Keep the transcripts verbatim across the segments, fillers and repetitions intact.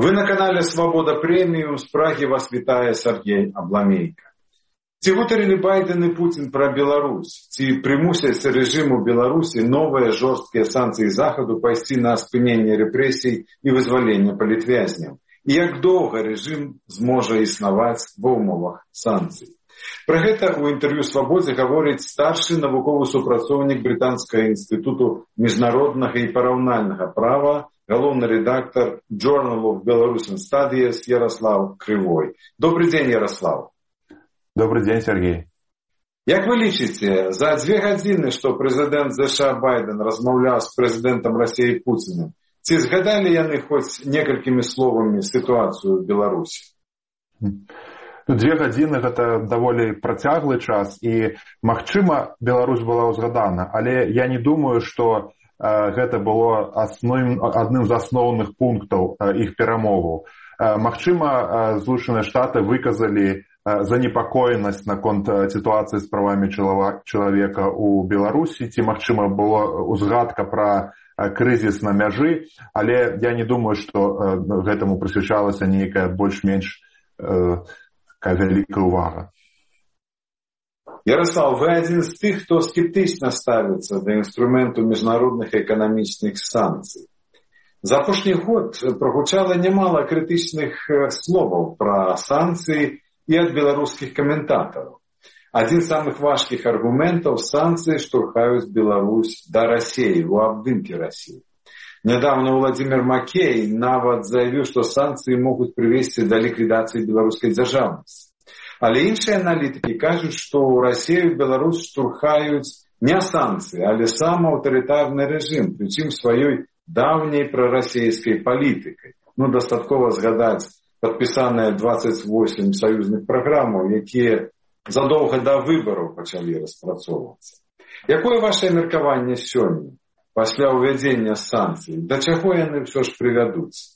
Вы на канале «Свобода премиум». З Прагі вас вітае Сергей Абламейко. Ці гутарылі Байден і Путін пра Беларусь? Ці прымусяць рэжыму Беларусі новыя жорсткія санкцыі Захаду пайсці на спыненне рэпрэсій і вызвалення палітвязняў? І як доўга рэжым зможа існаваць ва ўмовах санкцый? Пра гэта ў інтэрв'ю «Свабодзе» гаворыць старшы навуковы супрацоўнік Брытанскага інстытуту міжнароднага і параўнальнага права, галоўны рэдактар Journal of Belarusian Studies Ярослав Крывой. Добрый день, Ярослав. Добрый день, Сергей. Як вы лічыце, за дзве гадзіны, што прэзідэнт ЗША Байден размаўляў з прэзідэнтам Расіі Пуцінам, ці згадалі яны хоць некалькімі словамі сітуацыю ў Беларусі? Две гадзіны гэта даволі працяглы час, і, магчыма, Беларусь была ўзгадана, але я не думаю, што гэта было асноўным, адным з асноўных пунктаў іх перамоваў. Магчыма, Злучаныя Штаты выказалі занепакоенасць наконт сітуацыі з правамі чалавека ў Беларусі, ці, магчыма, была узгадка пра крызіс на мяжы, але я не думаю, што гэтаму прысвячалася нейкая больш-менш вялікая ўвага. Ярослав, вы адзін з тых, хто скептычна ставіцца да інструменту міжнародных эканамічных санкцый. За апошні год прагучала нямала крытычных словаў пра санкцыі і ад беларускіх каментатараў. Адзін з самых важкіх аргументаў — санкцыі штурхаюць Беларусь да Расіі, у абдымкі Расіі. Нядаўна Владзімір Макей нават заявіў, што санкцыі могуць прывесці да ліквідацыі беларускай дзяржаўнасці. Але іншыя аналітыкі кажуць, што ў Расію і Беларусь штурхаюць не санкцыі, але сам аўтарытарны рэжым, прычым сваёй даўняй прарасійскай палітыкай. Ну, дастаткова згадаць падпісаныя дваццаць восем саюзных праграмаў, якія задоўга да выбараў пачалі распрацоўвацца. Якое вашае меркаванне сёння, пасля ўвядзення санкцый? Да чаго яны ўсё ж прывядуць?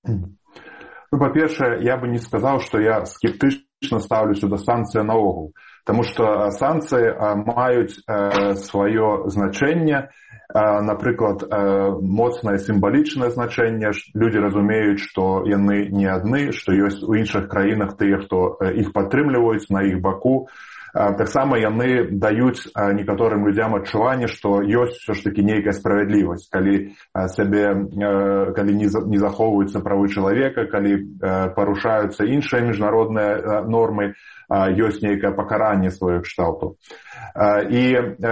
Ну, па-першае, я бы не сказаў, што я скептычна ставлюся да санкцый наогул, таму што санкцыі маюць э, сваё значэнне, э, напрыклад, э, моцнае сімвалічнае значэнне. Людзі разумеюць, што яны не адны, што ёсць у іншых краінах тыя, хто іх падтрымліваюць на іх баку. Таксама яны даюць некаторым людзям адчуванне, што ёсць ўсё ж такі нейкая справядлівасць, калі сабе, калі не захоўваюцца правы чалавека, калі парушаюцца іншыя міжнародныя нормы, ёсць нейкае пакаранне сваёй кшталту. І,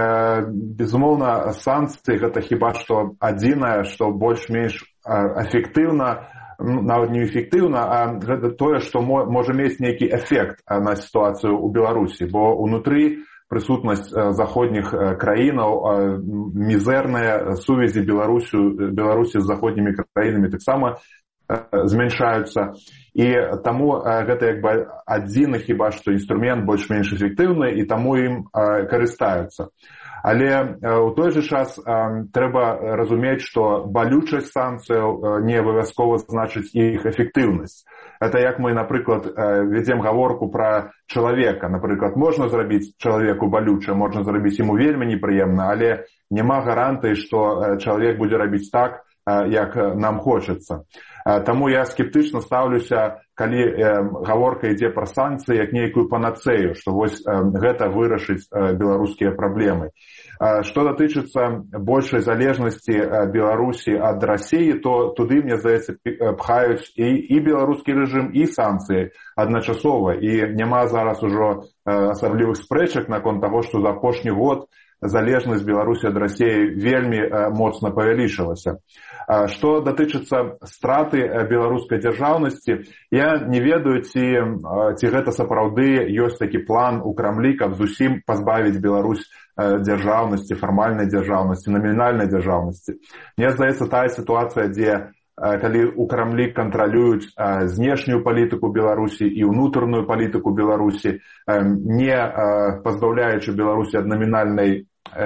безумоўна, санкцыі гэта хіба што адзінае, што больш-менш эфектыўна, нават не эфектыўна, а гэта тое, што можа мець нейкі эфект на сітуацыю ў Беларусі, бо ўнутры прысутнасць заходніх краінаў, мізэрныя сувязі Беларусі з заходнімі краінамі таксама змяншаюцца. І таму гэта як бы адзіны хіба што інструмент больш-менш эфектыўны, і таму ім карыстаюцца. Але ў той жа час трэба разумець, што балючасць санкцыяў не абавязкова значыць іх эфектыўнасць. Это як мы, напрыклад, вядзем гаворку пра чалавека. Напрыклад, можна зрабіць чалавеку балюча, можна зрабіць яму вельмі непрыемна, але няма гарантыі, што чалавек будзе рабіць так, як нам хочацца. Таму я скептычна ставлюся, калі гаворка ідзе пра санкцыі як нейкую панацею, што вось гэта вырашыць беларускія праблемы. Што датычыцца большай залежнасці Беларусі ад Расіі, то туды, мне здаецца, пхаюць і, і беларускі рэжым, і санкцыі адначасова. І няма зараз ужо асаблівых спрэчак наконт таго, што за апошні год залежнасць Беларусі ад Расіі вельмі моцна павялічылася. Што датычыцца страты беларускай дзяржаўнасці, я не ведаю, ці, ці гэта сапраўды ёсць такі план у Крамлі, каб зусім пазбавіць Беларусь дзяржаўнасці, фармальнай дзяржаўнасці, намінальнай дзяржаўнасці. Мне здаецца, тая сітуацыя, дзе калі у Крамлі кантралююць знешнюю палітыку Беларусі і ўнутраную палітыку Беларусі, не пазбаўляючы Беларусі ад намінальнай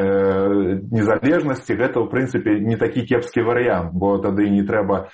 незалежнасці, гэта, ў прынцыпе, не такі кепскі варыянт, бо тады не трэба,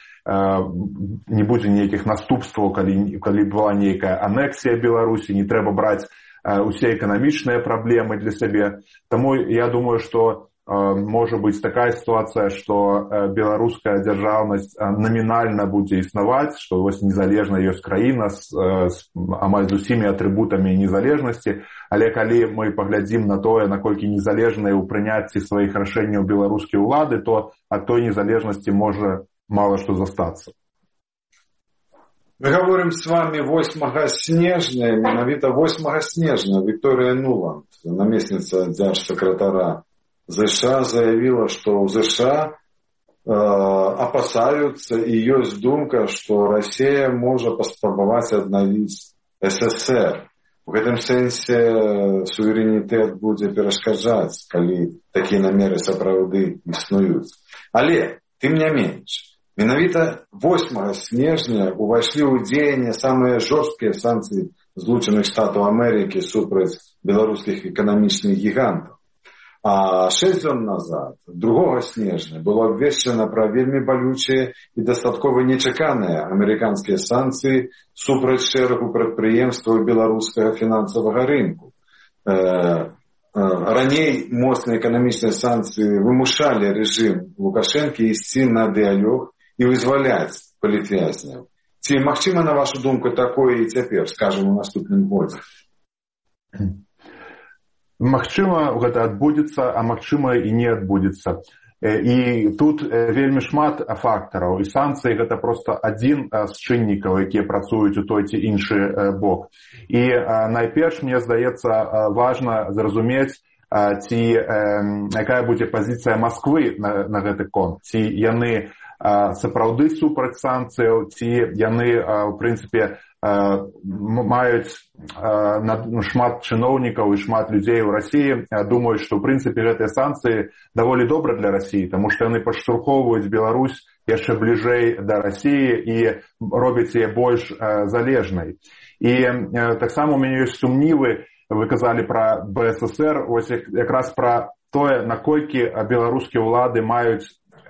не будзе нейкіх наступстваў, калі, калі была нейкая анексія Беларусі, не трэба браць усе эканамічныя праблемы для сябе. Таму я думаю, што можа быць такая сітуацыя, што беларуская дзяржаўнасць намінальна будзе існаваць, што вось незалежна ёсць краіна з, з амаль з усімі атрыбутамі незалежнасці, але калі мы паглядзім на тое, наколькі незалежныя ў прыняцці сваіх рашэнняў беларускія ўлады, то ад той незалежнасці можа мала што застацца. Мы говорим с вами восьмага снежня, менавіта восьмага снежня Вікторія Нуланд, намесніца дзяржсакратара ЗША, заявила, что у ЗША э, опасаются и есть думка, что Россия может паспрабаваць аднавіць СССР. В гэтым сэнсе суверэнітэт будзе перашкаджаць, калі такія намеры сапраўды існуюць. Але, тым не менш, менавіта восьмага снежня увайшлі ў дзеянне самыя жорсткія санкцыі Злучаных Штатаў Амерыкі супраць беларускіх эканамічных гігантаў. А шэсць дзён назад, другога снежня, было абвешчана пра вельмі балючыя і дастаткова нечаканыя амерыканскія санкцыі супраць шэрагу прадпрыемстваў беларускага фінансавага рынку. Э, э, раней моцныя эканамічныя санкцыі вымушалі рэжым Лукашэнкі ісці на дыялог і вызваляць палітвязняў. Ці магчыма, на вашу думку, такое і цяпер, скажам, у наступным годзе? Магчыма, гэта адбудзецца, а магчыма і не адбудзецца. І тут вельмі шмат фактараў, і санкцыі гэта проста адзін з чыннікаў, якія працуюць у той ці іншы бок. І найперш, мне здаецца, важна зразумець, ці якая будзе пазіцыя Масквы на, на гэты конт, ці яны сапраўды супраць санкцыяў, ці яны, у прынцыпе, маюць шмат чыноўнікаў і шмат людзей у Расіі, думаюць, што, у прынцыпе, гэтыя санкцыі даволі добра для Расіі, таму што яны падштурхоўваюць Беларусь яшчэ бліжэй да Расіі і робяць яе больш залежнай. І таксама у мяне ёсць сумнівы, вы казалі пра БССР, ось якраз пра тое, наколькі беларускія ўлады маюць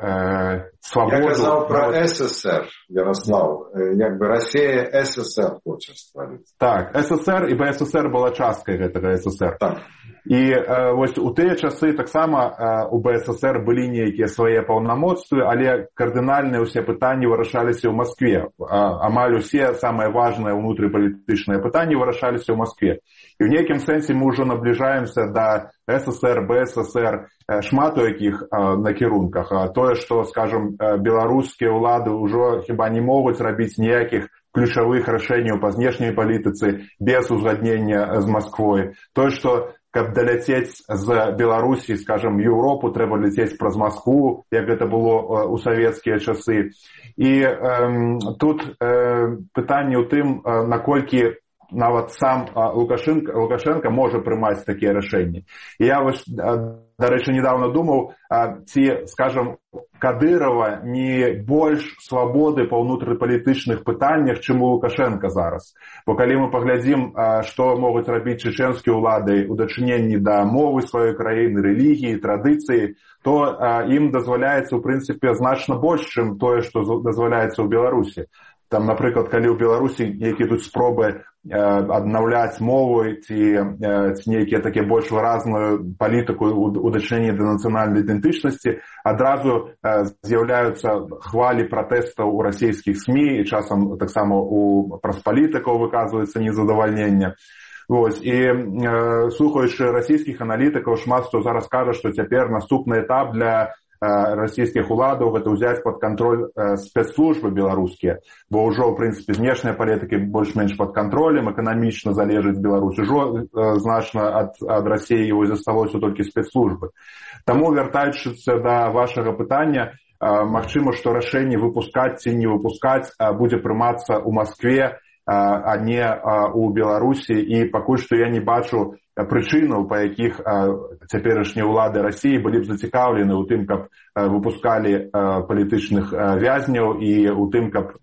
свободу. Я казал про СССР, Ярослав. Як бы Россия СССР хочет стварить. Так, СССР и БССР была часткой гэтага СССР. Так. І э, вось у тыя часы таксама э, у БССР былі нейкія свае паўнамоцтвы, але кардынальныя ўсе пытанні вырашаліся ў Маскве. А, амаль усе самыя важныя ўнутрыпалітычныя пытанні вырашаліся ў Маскве. І ў нейкім сэнсе мы ўжо набліжаемся да СССР, БССР, э, шмат у якіх э, накірунках. А тое, што, скажам, э, беларускія ўлады ўжо хіба не могуць рабіць ніякіх ключавых рашэнняў па знешняй палітыцы без узгаднення з Масквой. Тое, што каб даляцець з Беларусі, скажам, Еўропу, трэба ляцець праз Маскву, як гэта было ў савецкія часы. І э, тут э, пытанне ў тым, э, наколькі нават сам э, Лукашенко, Лукашенко можа прымаць такія рашэнні. І я вось, э, дарэчы, недавно думаў, э, ці, скажам, Кадырова не больш свабоды па ўнутрыпалітычных пытаннях, чым у Лукашенко зараз. Бо калі мы паглядзім, што могуць рабіць чеченскія ўлады ў дачыненні да мовы сваёй краіны, рэлігіі, традыцыі, то ім дазваляецца, у прынцыпе, значна больш, чым тое, што дазваляецца ў Беларусі. Там, напрыклад, калі ў Беларусі нейкія тут спробы аднаўляць мову ці, ці нейкія такія больш выразную палітыку ў дачыненні да нацыянальнай ідэнтычнасці, адразу з'яўляюцца хвалі пратэстаў у расійскіх СМІ, і часам таксама у праз палітыкаў выказваецца незадавальненне. Вось. І э, слухаючы расійскіх аналітыкаў, шмат хто зараз кажа, што цяпер наступны этап для расійскіх уладаў гэта ўзяць пад кантроль спецслужбы беларускія, бо ўжо, ў прынцыпе, знешняя палітыка больш-менш пад кантролем, эканамічна залежыць Беларусь, ужо значна ад, ад Расіі вось засталося толькі спецслужбы. Таму, вяртаючыся да вашага пытання, магчыма, што рашэнне выпускаць ці не выпускаць будзе прымацца ў Маскве, а не у Беларусі, і пакуль што я не бачу прычынаў, па якіх цяперашнія ўлады Расіі былі б зацікаўлены ў тым, каб выпускалі палітычных вязняў і ў тым, каб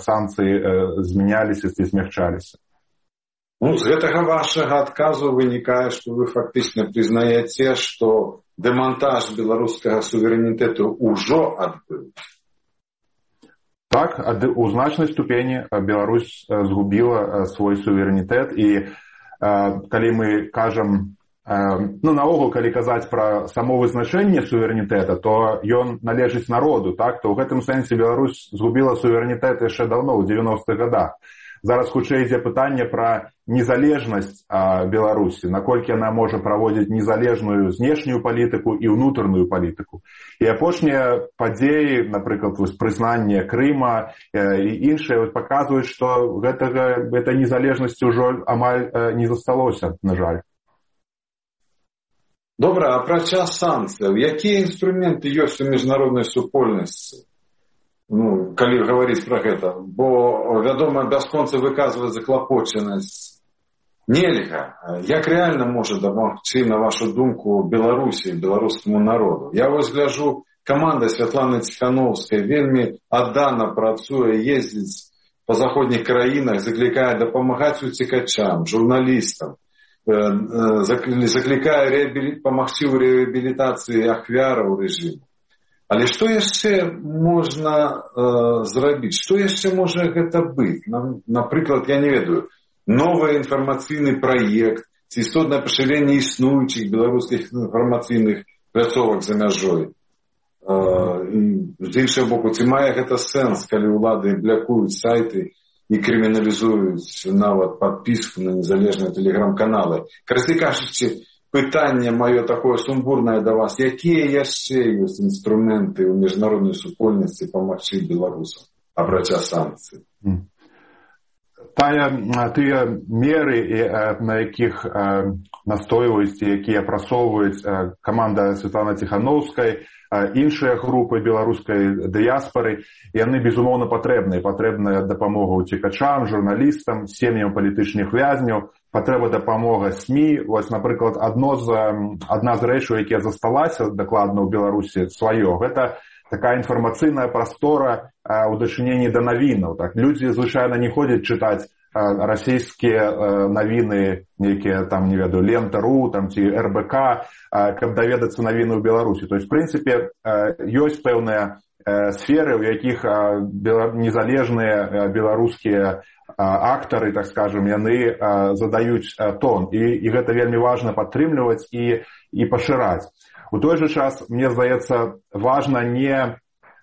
санкцыі змяняліся ці змягчаліся. Ну, з гэтага вашага адказу вынікае, што вы фактычна прызнаеце, што дэмантаж беларускага суверэнітэту ўжо адбыўся. Так, у значнай ступені Беларусь згубіла свой суверэнітэт, і калі мы кажам ну, наогул, калі казаць пра само вызначэнне суверэнітэта, то ён належыць народу, так? То ў гэтым сэнсе Беларусь згубіла суверэнітэт яшчэ даўно, ў дзевяностых гадах. Зараз хутчэй ідзе пытанне пра незалежнасць Беларусі, наколькі яна можа праводзіць незалежную знешнюю палітыку і ўнутраную палітыку. І апошнія падзеі, напрыклад, прызнанне Крыма і іншыя паказваюць, што гэтага, гэтай незалежнасці ўжо амаль не засталося, на жаль. Добра, апрача санкцыяў, якія інструменты ёсць у міжнароднай супольнасці? Ну, калі гаварыць пра гэта, бо, вядома, бясконца выказваць заклапочанасць нельга. Як рэальна можа дапамагчы, на вашу думку, Беларусі, беларускаму народу? Я вось гляжу, каманда Святланы Ціханаўскай вельмі аддана працуе, ездзіць па заходніх краінах, заклікае дапамагаць уцекачам, журналістам, заклікае рэабілі... памагчы ў рэабілітацыі ахвяраў рэжыму. Але што яшчэ можна э, зрабіць? Што яшчэ можа гэта быць? Напрыклад, я не ведаю, новы інфармацыйны праект, ці істотнае пашырэнне існуючых беларускіх інфармацыйных пляцовак за мяжой. Э, з іншага боку, ці мае гэта сэнс, калі ўлады блякуюць сайты і крыміналізуюць нават падпіску на незалежныя тэлеграм-каналы. Карацей кажучы, пытанне маё такое сумбурнае да вас. Якія яшчэ ёсць інструменты ў міжнароднай супольнасці памагчы беларусам, апрача санкцый? Mm. Тая, тыя меры, на якіх настойваюць, якія прасоўваюць каманда Святланы Ціханаўскай, іншыя групы беларускай дыяспары, яны, безумоўна, патрэбныя. Патрэбная дапамога ўцекачам, журналістам, сем'ям палітычных вязняў, патрэба дапамога СМІ. Вось, напрыклад, адно з, адна з рэчаў, якія засталася дакладна ў Беларусі сваё, гэта такая інфармацыйная прастора ў дачыненні да навінаў. Так, людзі звычайна не ходзяць чытаць расійскія навіны, якія там, не ведаю, Лента.ру, там ці эр бэ ка, каб даведацца навіны ў Беларусі. То есть, в прынцыпе, ёсць пэўныя сферы, у якіх незалежныя беларускія актары, так скажем, яны задаюць тон. І, і гэта вельмі важна падтрымліваць і, і пашыраць. У той жа час, мне здаецца, важна не,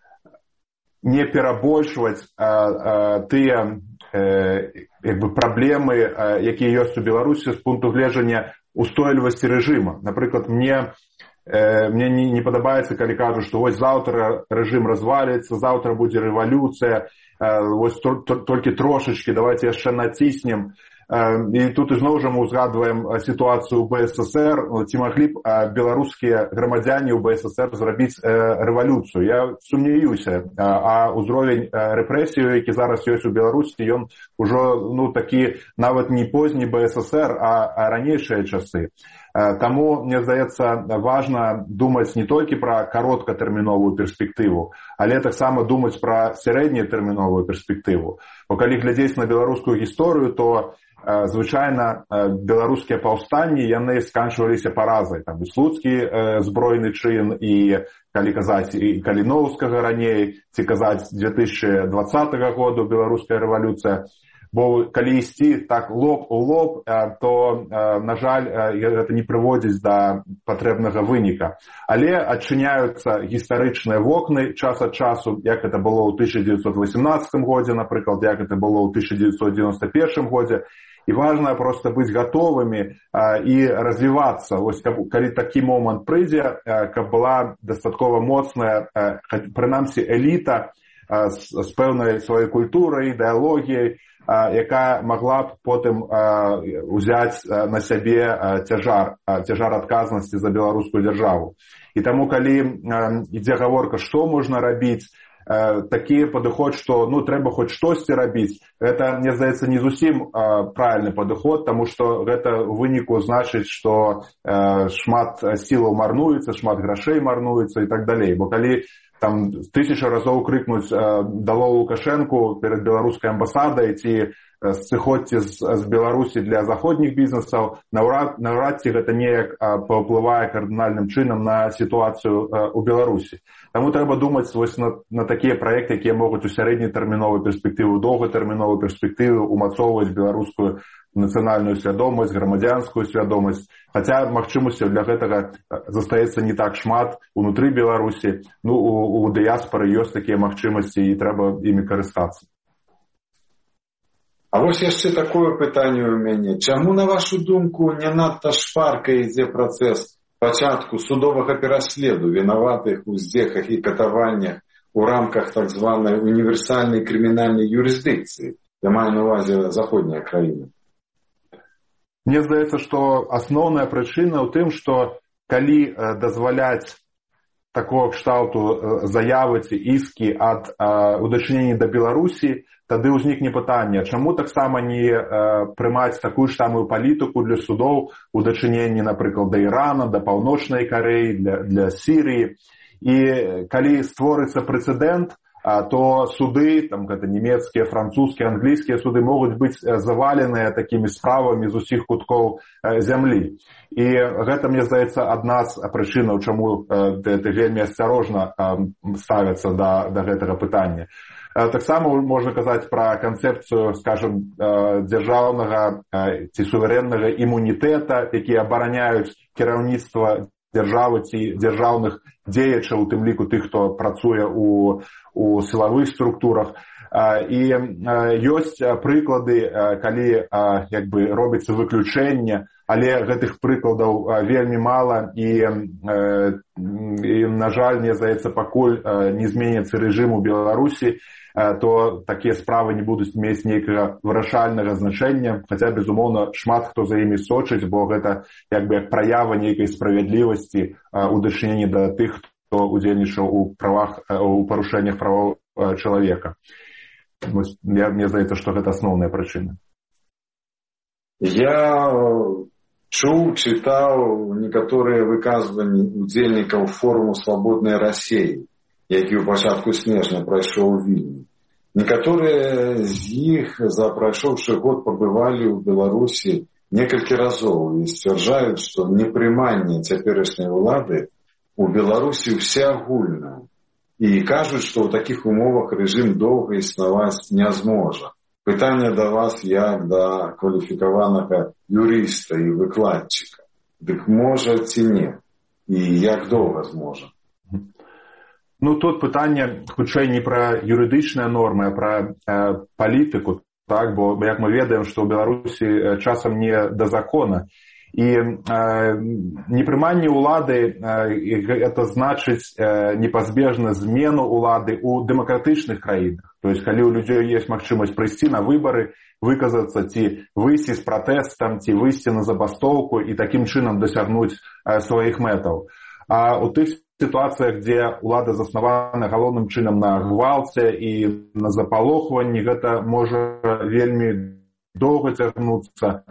не перабольшваць а, а, тыя э, як бы, праблемы, а, якія ёсць у Беларусі з пункту гледжання устойлівасці рэжыма. Напрыклад, мне, э, мне не, не падабаецца, калі кажу, што вось заўтра рэжым разваліцца, заўтра будзе рэвалюцыя, э, вось то, то, толькі трошачкі, давайте яшчэ націснем. І тут ізноў жа мы ўзгадваем сітуацыю ў бэ эс эс эр, ці маглі б беларускія грамадзяне ў бэ эс эс эр зрабіць рэвалюцыю. Я сумнеюся, а ўзровень рэпрэсію, які зараз ёсць у Беларусі, ён ужо, ну, такі нават не позні бэ эс эс эр, а ранейшыя часы. Таму, мне здаецца, важна думаць не толькі пра кароткатэрміновую перспектыву, але таксама думаць пра сярэднетэрміновую перспектыву. Бо калі глядзець на беларускую гісторыю, то звычайна беларускія паўстанні, яны сканчваліся паразай. Там і слуцкі збройны чын, і калі казаць і каліноўскага раней, ці казаць две тысячы двадцатага году беларуская рэвалюцыя. Бо калі ісці так лоб у лоб, то, на жаль, гэта не прыводзіць да патрэбнага выніка. Але адчыняюцца гістарычныя вокны час ад часу, як это было ў тысяча дзевяцьсот васемнаццатым годзе, напрыклад, як это было ў тысяча дзевяцьсот дзевяносто першым годзе. І важна проста быць гатовымі і развівацца. Вось, калі такі момант прыйдзе, каб была дастаткова моцная, прынамсі, эліта з, з пэўнай сваёй культурай, ідэалогіяй, якая магла б потым узяць на сябе цяжар, цяжар адказнасці за беларускую дзяржаву. І таму, калі ідзе гаворка, што можна рабіць, такі падыход, што, ну, трэба хоць штосьці рабіць, гэта, мне здаецца, не зусім правільны падыход, таму што гэта ў выніку значыць, што шмат сілаў марнуецца, шмат грашэй марнуецца і так далей. Бо калі там тысяча разоў крыкнуць «Дало Лукашэнку» перад беларускай амбасадай ці сыходзьце з, з Беларусі для заходніх бізнесаў, наўрад, наўрад ці гэта неяк паўплывае кардынальным чынам на сітуацыю ў Беларусі. Таму трэба думаць вось на, на такія праекты, якія могуць у сярэднетэрміновай перспектывы, доўгатэрміновай перспектывы умацоўваць беларускую нацыянальную свядомасць, грамадзянскую свядомасць. Хаця магчымасцяў для гэтага застаецца не так шмат унутры Беларусі. Ну, у, у дыяспары ёсць такія магчымасці і трэба імі карыстацца. А вось яшчэ такое пытанне ў мяне. Чаму, на вашу думку, не надта шпарка ідзе працэс пачатку судовага пераследу вінаватых у здзеках і катаваннях у рамках так званай універсальнай крымінальнай юрысдыкцыі? Я маю на ўвазе заходнія краіны. Мне здаецца, што асноўная прычына ў тым, што калі дазваляць такого кшталту заявы ці іскі ад у дачыненні да Беларусі, тады ўзнікне пытанне, чаму таксама не прымаць такую ж самую палітыку для судоў у дачыненні, напрыклад, да Ірана, да Паўночнай Карэі, для, для Сірыі. І калі створыцца прэцэдэнт, то суды, там гэта нямецкія, французскія, англійскія суды могуць быць заваленыя такімі справамі з усіх куткоў зямлі. І гэта, мне здаецца, адна з прычынаў, чаму вельмі асцярожна ставяцца да, да гэтага пытання. Таксама можна казаць пра канцэпцыю, скажем, дзяржаўнага ці суверэннага імунітэта, якія абараняюць кіраўніцтва дзяржавы ці дзяржаўных дзеячаў, у тым ліку тых, хто працуе у, у сілавых структурах. І ёсць прыклады, калі як бы робіцца выключэнне, але гэтых прыкладаў вельмі мала і, і на жаль, мне здаецца, пакуль не зменіцца рэжым у Беларусі, то такія справы не будуць мець нейкага вырашальнага значэння, хаця, безумоўна, шмат хто за імі сочыць, бо гэта як бы як праява нейкай справядлівасці у дачыненні да тых, хто удзельнічаў у правах, у парушэннях правоў чалавека. Я, мне здаецца, што гэта асноўная прычына. Я чуў, чытаў некаторыя выказванні удзельнікаў форуму «Свабоднай Расіі», які ў пачатку снежня прайшоў у Вільні. Некаторыя з іх за прайшоўшы год пабывалі ў Беларусі некалькі разоў і сцвярджаюць, што непрыманне цяперашняй улады у Беларусі ўсеагульна. І кажуць, што ў такіх умовах рэжым доўга існаваць не зможа. Пытанне да вас як да кваліфікаванага юрыста і выкладчыка. Дык можа ці не? І як доўга зможа? Ну, тут пытанне хутчэй не пра юрыдычныя нормы, а пра э, палітыку, так, бо як мы ведаем, што ў Беларусі часам не да закона. І э, непрыманне ўлады э, это значыць э, непазбежна змену ўлады ў дэмакратычных краінах. То есть, калі ў людзей ёсць магчымасць прыйсці на выбары, выказацца ці выйсці з пратэстам, ці выйсці на забастоўку і такім чынам дасягнуць э, сваіх мэтаў. А ў тых ситуациях, где улада заснавана галоўным чынам на гвалце і на запалохванні, гэта можа вельмі доўга цягнуцца.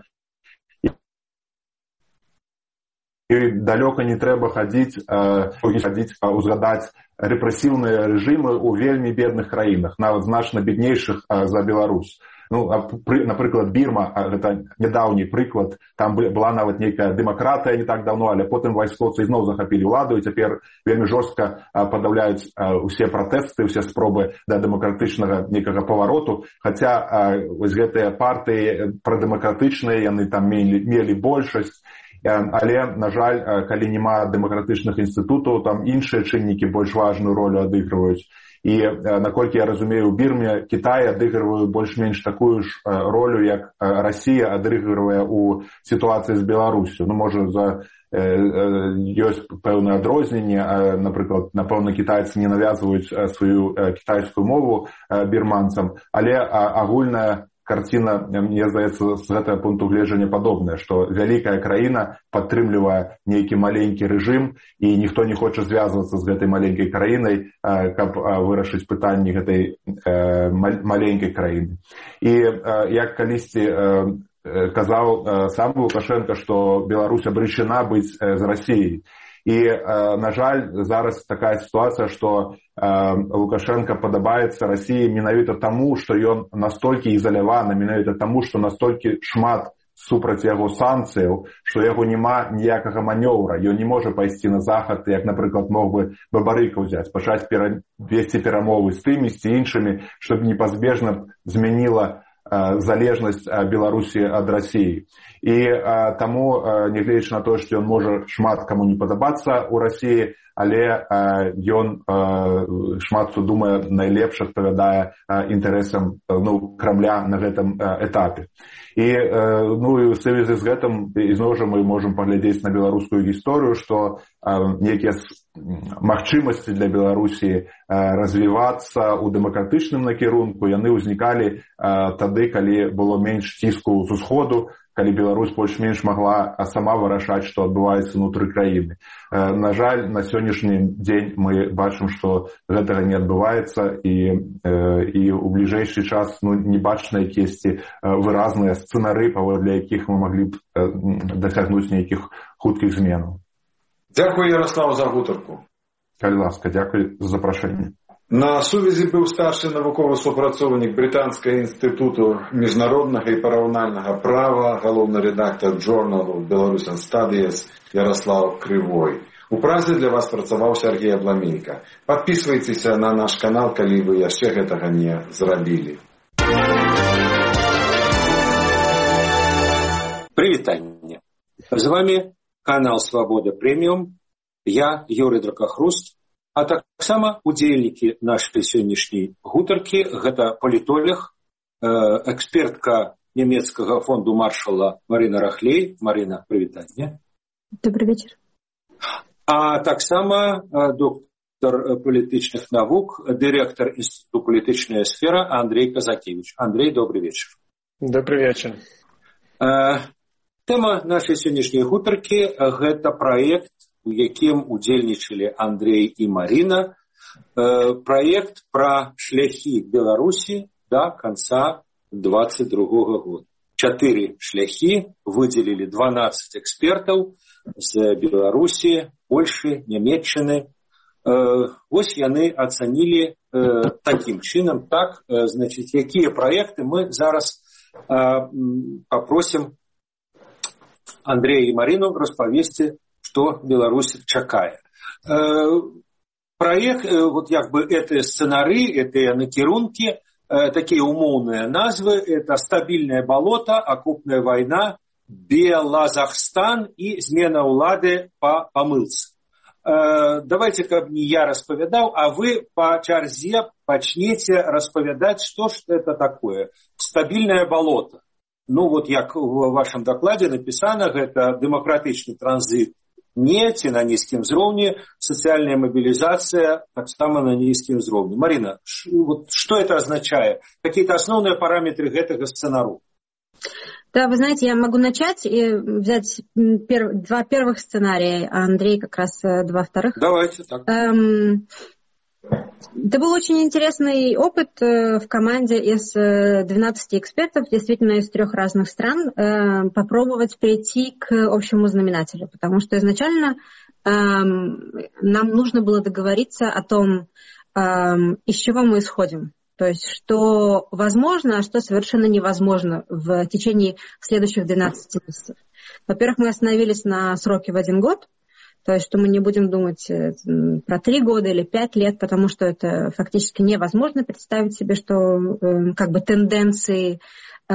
І далёка не трэба хадзіць, хадзіць узгадаць рэпрэсіўныя рэжымы ў вельмі бедных краінах, нават значна беднейшых за Беларусь. Ну, напрыклад, Бірма, гэта нядаўні прыклад, там была нават нейкая дэмакратыя не так даўно, але потым вайскоўцы ізноў захапілі ўладу і цяпер вельмі жорстка падаўляюць усе пратэсты, усе спробы да дэмакратычнага нейкага павароту, хаця вось гэтыя партыі прадэмакратычныя, яны там мелі, мелі большасць, але, на жаль, калі няма дэмакратычных інстытутаў, там іншыя чыннікі больш важную ролю адыгрываюць. І, наколькі я разумею, у Бірме Кітай адыгрывае больш-менш такую ж ролю, як Расія адыгрывае ў сітуацыі з Беларусю. Ну, можа, за ёсць пэўнае адрозненне, напрыклад, напэўна, кітайцы не навязваюць сваю кітайскую мову бірманцам, але агульная карціна, мне здаецца, з гэтага пункту гледжання падобная, што вялікая краіна падтрымлівае нейкі маленькі рэжым, і ніхто не хоча звязвацца з гэтай маленькай краінай, каб вырашыць пытанні гэтай маленькай краіны. І як калісьці казаў сам Лукашенко, што Беларусь абречана быць з Расіяй. І, на жаль, зараз такая сітуацыя, што Лукашенко падабаецца Расіі менавіта таму, што ён настолькі ізаляваны, менавіта таму, што настолькі шмат супраць яго санкцыяў, што яго няма ніякага манёвра. Ён не можа пайсці на захад, як, напрыклад, мог бы Бабарыка ўзяць, пачаць весці перамовы з тымі, з іншымі, што непазбежна змяніла залежнасць Беларусі ад Расіі. І таму, нягледзячы на тое, што ён можа шмат каму не падабацца ў Расіі, але ён шмат хто думае найлепш адпавядае інтарэсам ну, Крамля на гэтым этапе. І ну, і ў сувязі з гэтым ізноў жа мы можам паглядзець на беларускую гісторыю, што нейкія магчымасці для Беларусі развівацца ў дэмакратычным накірунку, яны ўзнікалі тады, калі было менш ціску з усходу, калі Беларусь больш-менш магла сама вырашаць, што адбываецца ўнутры краіны. На жаль, на сённяшні дзень мы бачым, што гэтага не адбываецца, і, і ў бліжэйшы час ну, не бачна якісьці выразныя сцэнары, паводле якіх мы маглі б дасягнуць нейкіх хуткіх зменаў. Дзякую, Ярослав, за гутарку. Калі ласка, дзякуй за запрашэнне. На сувязі быў старшы навуковы супрацоўнік Брытанскага інстытуту міжнароднага і параўнальнага права, галоўны рэдактар журналу Belarusian Studies Ярослав Крывой. У Празе для вас працаваў Сергей Абламенька. Падпісвайцеся на наш канал, калі вы яшчэ гэтага не зрабілі. Прывітанне. З вами канал Свабода Прэміум. Я Юрый Дракахруст. А таксама удзельнікі нашай сённяшняй гутаркі гэта палітолог, экспертка нямецкага фонду Маршала Марына Рахлей. Марына, прывітанне. Добрый вечер. А таксама доктор палітычных навук, дырэктар Інстытуту палітычная сфера Андрей Казакевич. Андрей, добрый вечер. Добрый вечер. Тэма нашай сённяшняй гутаркі гэта праект, у якім удзельнічалі Андрей і Марына, э, праект пра шляхі Беларусі да канца двадцать другога года. Чатыры шляхі выдзелілі дванаццаць экспертаў з Беларусі, Польшы, Нямецчыны. Э, вось яны ацанілі э, такім чынам, так, э, значыць, якія праекты мы зараз э, папросім Андрея і Марыну распавесці, что Беларусь чакае. Э, проект, э, вот как бы это сценары, это накірунки, э, такие умовные назвы, это «Стабильное болото», «Окопная война», «Белазахстан» и «Змена улады по помылце». Э, давайте, как не я распавядал, а вы по чарзе почнете распавядать, что ж это такое. «Стабильное болото». Ну вот, как в вашем докладе написано, это демократичный транзит нефти на низкім узроўні, социальная мобилизация так само на низкім узроўні. Марина, ш, вот, что это означает? Какие-то основные параметры этого сценару? Да, вы знаете, я могу начать и взять пер, два первых сценария, а Андрей как раз два вторых. Давайте так. Эм, это был очень интересный опыт в команде из двенадцати экспертов, действительно из трех разных стран, попробовать прийти к общему знаменателю, потому что изначально нам нужно было договориться о том, из чего мы исходим. То есть, что возможно, а что совершенно невозможно в течение следующих двенадцати месяцев. Во-первых, мы остановились на сроке в один год. То есть, что мы не будем думать про три года или пять лет, потому что это фактически невозможно представить себе, что э, как бы тенденции, э,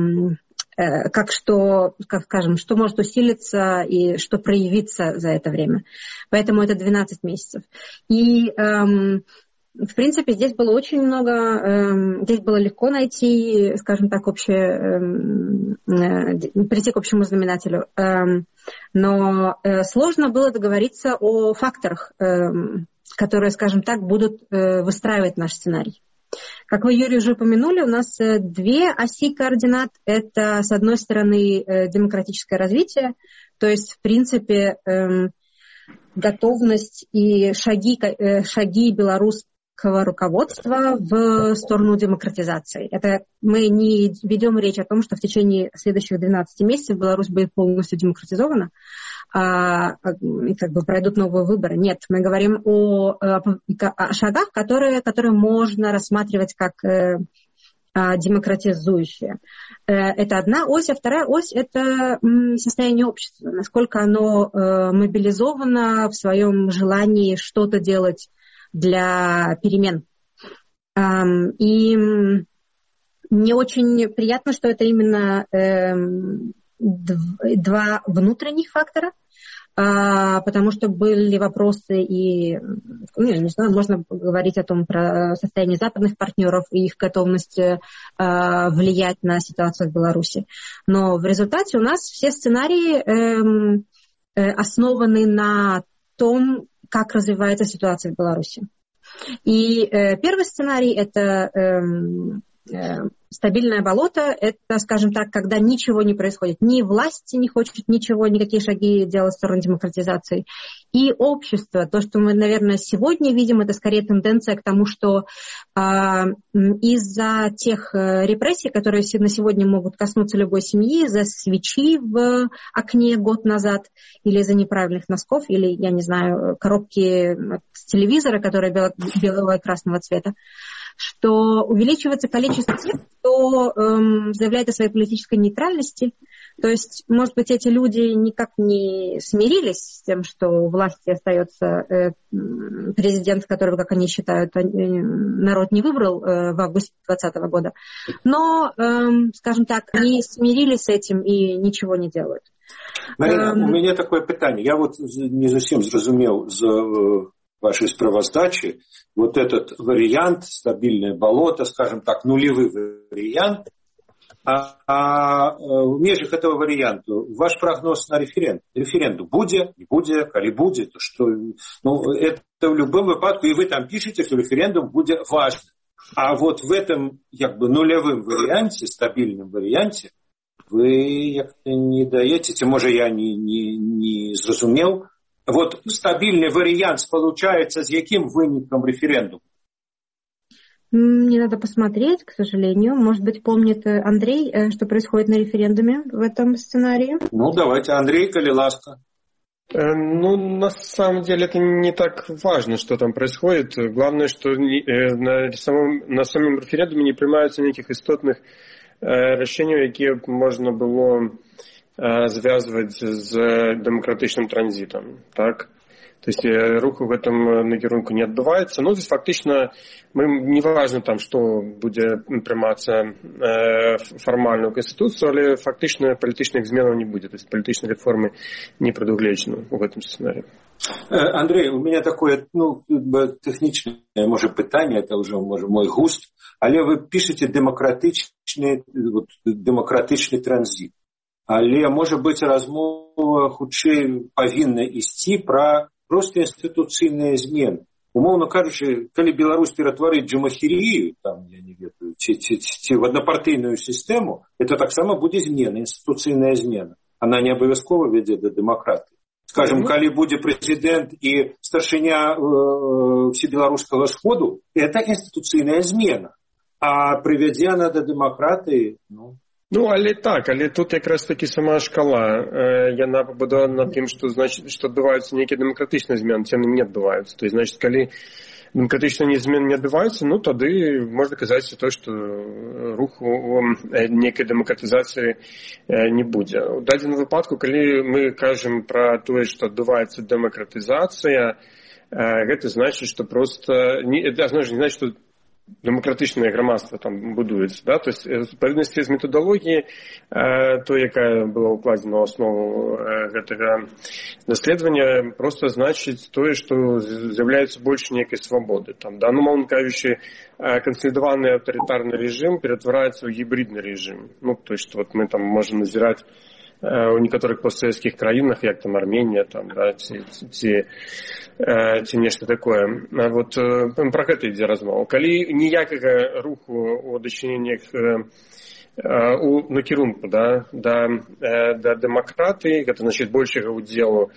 э, как что, как скажем, что может усилиться и что проявиться за это время. Поэтому это двенадцать месяцев. И э, в принципе, здесь было очень много, э, здесь было легко найти, скажем так, общее, э, э, прийти к общему знаменателю. Э, но э, сложно было договориться о факторах, э, которые, скажем так, будут э, выстраивать наш сценарий. Как вы, Юрий, уже упомянули, у нас две оси координат. Это, с одной стороны, э, демократическое развитие, то есть, в принципе, э, готовность и шаги, э, шаги белорусского руководства в сторону демократизации. Это мы не ведем речь о том, что в течение следующих двенадцати месяцев Беларусь будет полностью демократизована, а, и как бы пройдут новые выборы. Нет, мы говорим о, о шагах, которые, которые можно рассматривать как демократизующие. Это одна ось, а вторая ось – это состояние общества, насколько оно мобилизовано в своем желании что-то делать для перемен. И не очень приятно, что это именно э, два внутренних фактора, а, потому что были вопросы и, ну, я не знаю, можно говорить о том, про состояние западных партнеров и их готовность а, влиять на ситуацию в Беларуси. Но в результате у нас все сценарии э, э, основаны на том, как развивается ситуация в Беларуси. И э, первый сценарий – это э, э, стабильное болото. Это, скажем так, когда ничего не происходит. Ни власть не хочет ничего, никакие шаги делать в сторону демократизации. И общество, то, что мы, наверное, сегодня видим, это скорее тенденция к тому, что э, из-за тех э, репрессий, которые на сегодня могут коснуться любой семьи, из-за свечи в окне год назад, или из-за неправильных носков, или, я не знаю, коробки с телевизора, которые бело- белого и красного цвета, что увеличивается количество тех, кто эм, заявляет о своей политической нейтральности. То есть, может быть, эти люди никак не смирились с тем, что у власти остается э, президент, которого, как они считают, народ не выбрал э, в августе двадцатого года. Но, э, скажем так, они смирились с этим и ничего не делают. Марина, эм... у меня такое питание. Я вот не совсем зрозумел за вашей справоздачи вот этот вариант, стабильное болото, скажем так, нулевый вариант. А, а в межах этого варианта ваш прогноз на референдум? Референдум будет, не будет, коли будет, что, ну, это в любом выпадку, и вы там пишете, что референдум будет важен. А вот в этом, как бы, нулевым варианте, стабильном варианте, вы як-то не даете, может, я не, не, не зрозумел. Вот стабильный вариант получается с каким выником референдума? Мне надо посмотреть, к сожалению. Может быть, помнит Андрей, что происходит на референдуме в этом сценарии? Ну, давайте, Андрей, коли ласка. Ну, на самом деле, это не так важно, что там происходит. Главное, что на самом, на самом референдуме не приймаються ніяких істотних рішень, які можна було зв'язувати з демократичним транзитом, так? То есть рух в этом накерунку не отбывается. Ну, здесь фактично, мы, не важно там, что будет прийматься э, формальную конституцию, але фактично политичных зменов не будет. То есть политичной реформы не предугледжено в этом сценарии. Андрей, у меня такое, ну, техничное, может, питание, это уже, может, мой густ, але вы пишете демократичный, вот, демократичный транзит. Але, может быть, размова хутчэй павінна ісці пра просто інстытуцыйныя змены. Умоўна кажучы, калі Беларусь ператварыць джумахірію, там, я не ведаю, ці, ці, ці в аднапартыйную сістэму, это таксама будзе змена, інстытуцыйная змена. Она не абавязкова вядзе да дэмакратыі. Скажем, калі будзе прэзідэнт і старшыня э, всебеларускага сходу, это інстытуцыйная змена. А прывядзе она да дэмакратыі, ну... Ну, але так, але тут якраз таки сама шкала, э, яна пабудована над тым, што значыць, што адбываюцца нейкія дэмакратычныя змены, ці яны не адбываюцца. То есть, значыць, калі дэмакратычныя змены не адбываюцца, ну, тады можна казаць то, што руху нейкай дэмакратызацыі не будзе. У дадзеным выпадку, калі мы кажам пра тое, што адбываецца дэмакратызацыя, гэта значыць, што проста это значыць, не значыць, што демократичное громадство там будуется, да, то есть в соответствии с методологией, э, то, якая была укладена в основу э, этого доследования, просто значит то, что з'является больше некой свободы. Там, да, ну, мовно кажучи, э, консолидованный авторитарный режим перетворяется в гибридный режим. Ну, то есть вот мы там можем назирать у некоторых постсоветскіх краінах, як там Арменія, там, да, ці, ці, ці нешта такое. Вот про гэта ідзе размова. Калі ніякага руху у дачыненнях у накірунку, да, да, да дэмакратыі, гэта значыць большага удзелу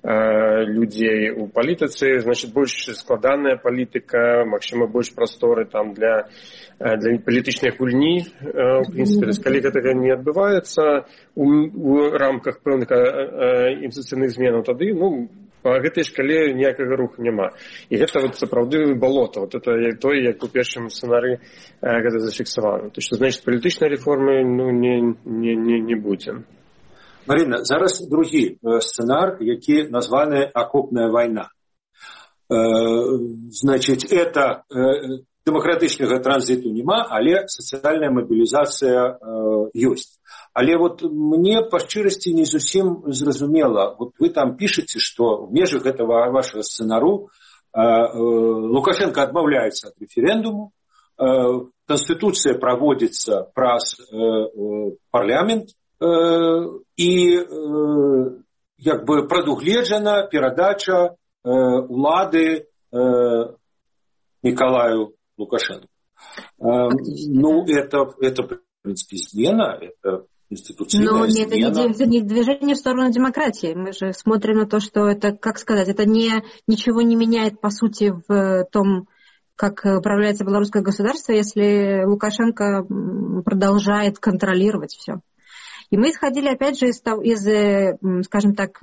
людзей у палітыцы, значыць больш складаная палітыка, магчыма больш прасторы там для для палітычнай гульні, в прынцыпе, калі гэтага не адбываецца у, у рамках пэўных інстытуцыйных зменаў, тады, ну, па гэтай шкале ніякага руху няма. І гэта вот сапраўды балота, вот это тое, як у першым сцэнарыі гэта зафіксавана. То што, значыць, палітычнай рэформы, ну, не, не, не, не будзе. Марина, зараз другі сцэнар, які названы «Окопная война». Значит, это дэмакратычнага транзіту няма, але сацыяльная мабілізацыя э, ёсць. Але вот мне па шчырасці не зусім зразумела. Вот вы там пішаце, што в межах этого вашего сцэнару э, э, Лукашенко адмаўляецца ад рэферэндуму, э, Конституция проводится праз э, э, парламент э, и э, як бы прадугледжана перадача э, улады э, Николаю Лукашенко. Э, ну, это, это, в принципе, измена, это институционная Но измена. Но это не движение в сторону демократии. Мы же смотрим на то, что это, как сказать, это не, ничего не меняет, по сути, в том, как управляется белорусское государство, если Лукашенко продолжает контролировать все. И мы исходили, опять же, из, из скажем так,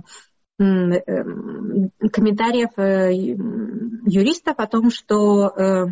комментариев юристов о том, что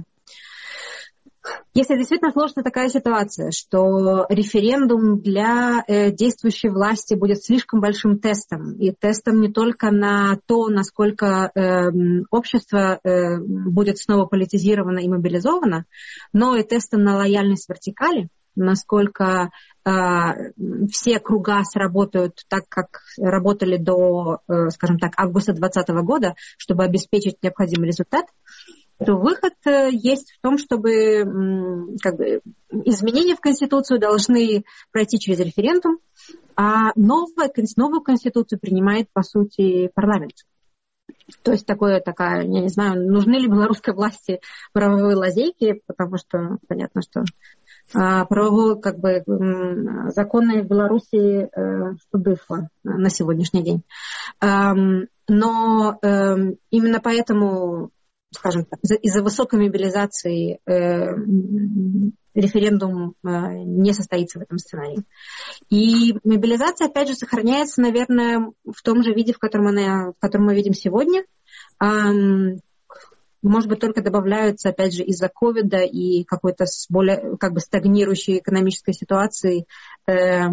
если действительно сложится такая ситуация, что референдум для э, действующей власти будет слишком большим тестом, и тестом не только на то, насколько э, общество э, будет снова политизировано и мобилизовано, но и тестом на лояльность вертикали, насколько э, все круга сработают так, как работали до, э, скажем так, августа двадцатого года, чтобы обеспечить необходимый результат, то выход есть в том, чтобы как бы, изменения в Конституцию должны пройти через референдум, а новая, новую Конституцию принимает, по сути, парламент. То есть такое, такая, я не знаю, нужны ли белорусской власти правовые лазейки, потому что понятно, что а, правовую, как бы, законы в Беларуси э, студыфа на сегодняшний день. Эм, но э, именно поэтому, скажем так, из-за высокой мобилизации э, референдум э, не состоится в этом сценарии. И мобилизация, опять же, сохраняется, наверное, в том же виде, в котором, она, в котором мы видим сегодня. Эм, может быть, только добавляются, опять же, из-за ковида и какой-то более как бы стагнирующей экономической ситуации э,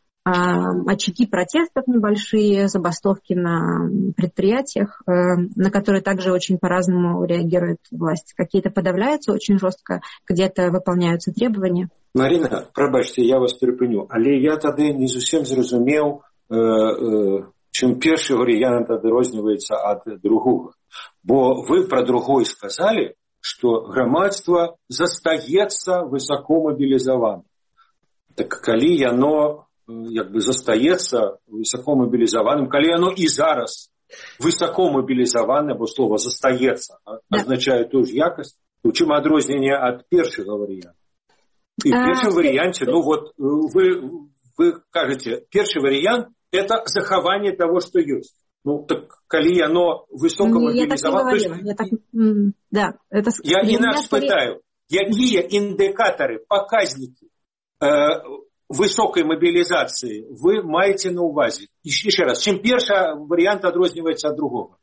очаги протестов небольшие, забастовки на предприятиях, на которые также очень по-разному реагирует власть. Какие-то подавляются очень жестко, где-то выполняются требования. Марина, пробачьте, я вас перепыню, але я тады не зусім зразумеў, э, э, чым першы варыянт адрозніваецца ад другога. Бо вы про другой сказали, что грамадства застаецца высоко мобилизованным. Так калі яно як бы застаецца высоко мобілізаваным, калі яно і зараз высоко мобілізаванае, бо слово застаецца азначае тую ж якасць, у чым адрозненне ад першага варыянта. І в першым варыянце, ну вот вы, вы кажете, першы варыянт это захаванне того, что ёсць. Ну так калі яно высоко мобілізавана, я, так да, это... я інакш пытаю, якія індыкатары, паказнікі э, высокой мобилизации вы маете на увазе? Еще раз, чем первый вариант отрознивается от другого?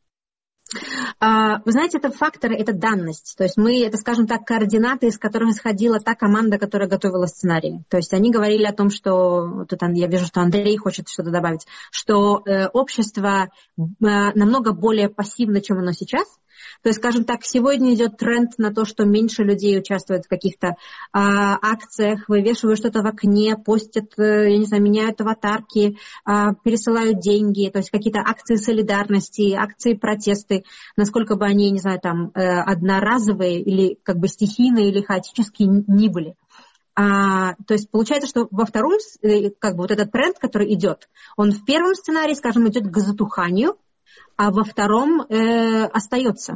Вы знаете, это факторы, это данность. То есть мы, это, скажем так, координаты, из которых исходила та команда, которая готовила сценарий. То есть они говорили о том, что, тут я вижу, что Андрей хочет что-то добавить, что э, общество э, намного более пассивно, чем оно сейчас. То есть, скажем так, сегодня идет тренд на то, что меньше людей участвуют в каких-то э, акциях, вывешивают что-то в окне, постят, э, я не знаю, меняют аватарки, э, пересылают деньги, то есть какие-то акции солидарности, акции протесты, насколько бы они, не знаю, там, э, одноразовые или как бы стихийные или хаотические ни были. А, то есть получается, что во втором, э, как бы вот этот тренд, который идет, он в первом сценарии, скажем, идет к затуханию, а во втором э, остается.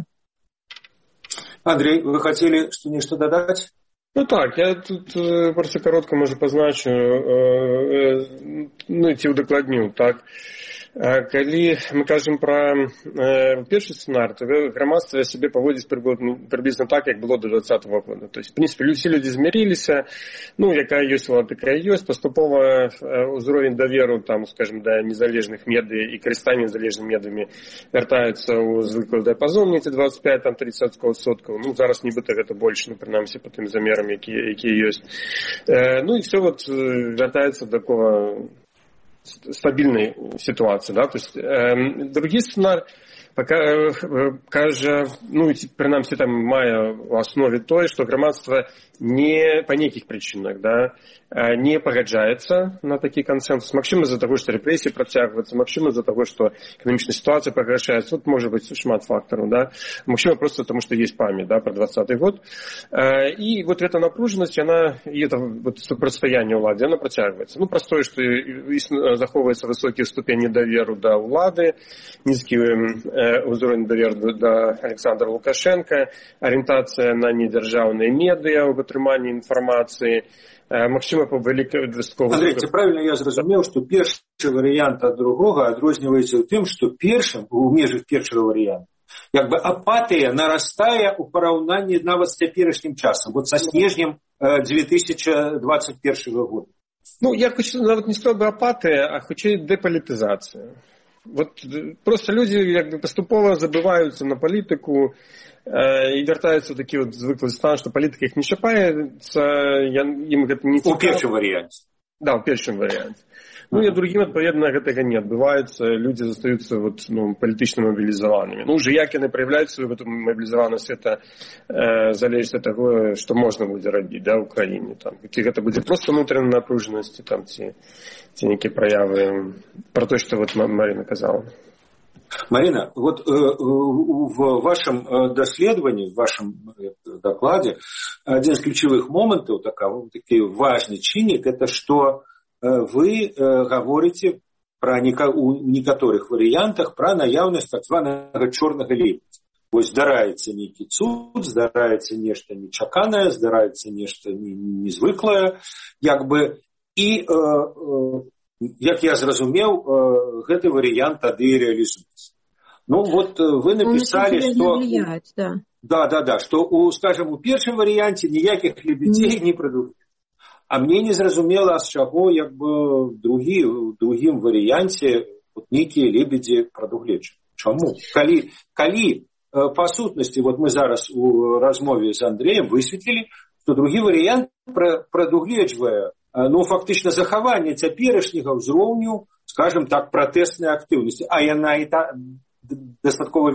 Андрей, вы хотели что-нибудь додать? Ну так, я тут э, просто коротко, може, позначу, э, э, ну, ці удакладню, так. Калі мы кажам пра э, першы сцэнар, то грамадства сябе паводзіць прыблізна так, як было до двадцатого года. То есть, в принципе, все люди зміриліся, ну, якая ёсць влада, такая ёсць, паступова ўзровень даверу, там, скажем, да незалежных медый і карыстання незалежнымі медамі вяртаецца ў звыклы дыяпазон, недзе двадцать пять тридцать адсоткаў. Ну, зараз нібыта гэта больш, ну, прынамсі, па тым замерам, якія, якія ёсць. Э, ну, і все вот вяртаецца до такого стабильной ситуации, да, то есть э, другие сценарии, кажа, ну, прынамсі там мае ў аснове тое, што грамадства не па нейкіх прычынах, да, не пагаджаецца на такі кансэнсус. Магчыма, з-за таго, што рэпрэсіі працягваюцца, магчыма, з-за таго, што эканамічная сітуацыя пагаршаецца. Тут можа быць шмат фактараў, да. Магчыма, просто потому, что есть память, да, про двадцатый год. И вот эта напруженность, она, и это вот противостояние уладе, она протягивается. Ну, простое, что заховывается высокий ступень недоверу до улады, низкий уровень доверия до Александра Лукашенко, ориентация на недержавные медиа в атрымании информации, Максима по великой дастковой... Андрей, ці правильно я зразумеў, што першы варыянт ад другога адрозніваецца ў тым, што першым, у межах першага варыянта, як бы апатыя нарастае ў параўнанні нават з цяперашнім часам, вот са снежнем две тысячи двадцать первого года. Ну, я хочу, нават не сказал бы апатыя, а хутчэй дэпалітызацыя. Вот просто люди як бы паступова забываюцца на палітыку, і вяртаюцца ў такі вот звыклы стан, што палітыка іх не чапаецца, ім гэта не цікава. У першым варыянце. Да, у першым варыянце. Ну, і другім, адпаведна, гэтага не адбываецца, людзі застаюцца вот, ну, палітычна мабілізаванымі. Ну, уже як яны праяўляюць сваю гэту мабілізаванасць, это э, залежыць ад таго, што можна будзе рабіць, да, ў краіне. Там. Ці гэта будзе проста ўнутраная напружанасць, там, ці, ці нейкія праявы пра тое, што вот Марина казала. Марина, вот э, в вашем доследовании, в вашем докладе один из ключевых моментов, такой, такой важный чинник, это что вы говорите про у некоторых вариантах про наявность так званого черного лебедя. Вось здараецца нейкі цуд, здараецца нешта нечаканае, здараецца нешта незвыклае, як бы, і э, э, як я зразумеў, гэты варыянт тады реализуется. Ну вот вы написали, что... Влияет, да. Да, да, да, что, у, скажем, у першым варыянте ніякіх лебедзей не прадугледжана. А мне не зразумела, з чаго як бы другі, у другім варыянце вот нейкія лебедзі прадугледжаны. Чаму? Калі, калі по сутнасці, вот мы зараз у размове з Андреем высветлілі, што другі варыянт прадугледжвае, ну, фактычна захаванне цяперашняга ўзроўню, скажем так, пратэснай актыўнасці, а яна і та дастаткова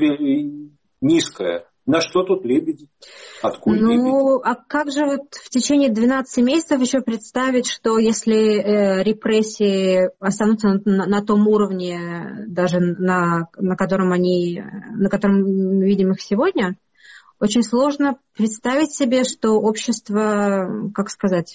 нізкая. На что тут лебеди? Откуда ну, лебеди? А как же вот в течение двенадцати месяцев еще представить, что если э, репрессии останутся на, на том уровне, даже на, на котором они, на котором мы видим их сегодня, очень сложно представить себе, что общество, как сказать,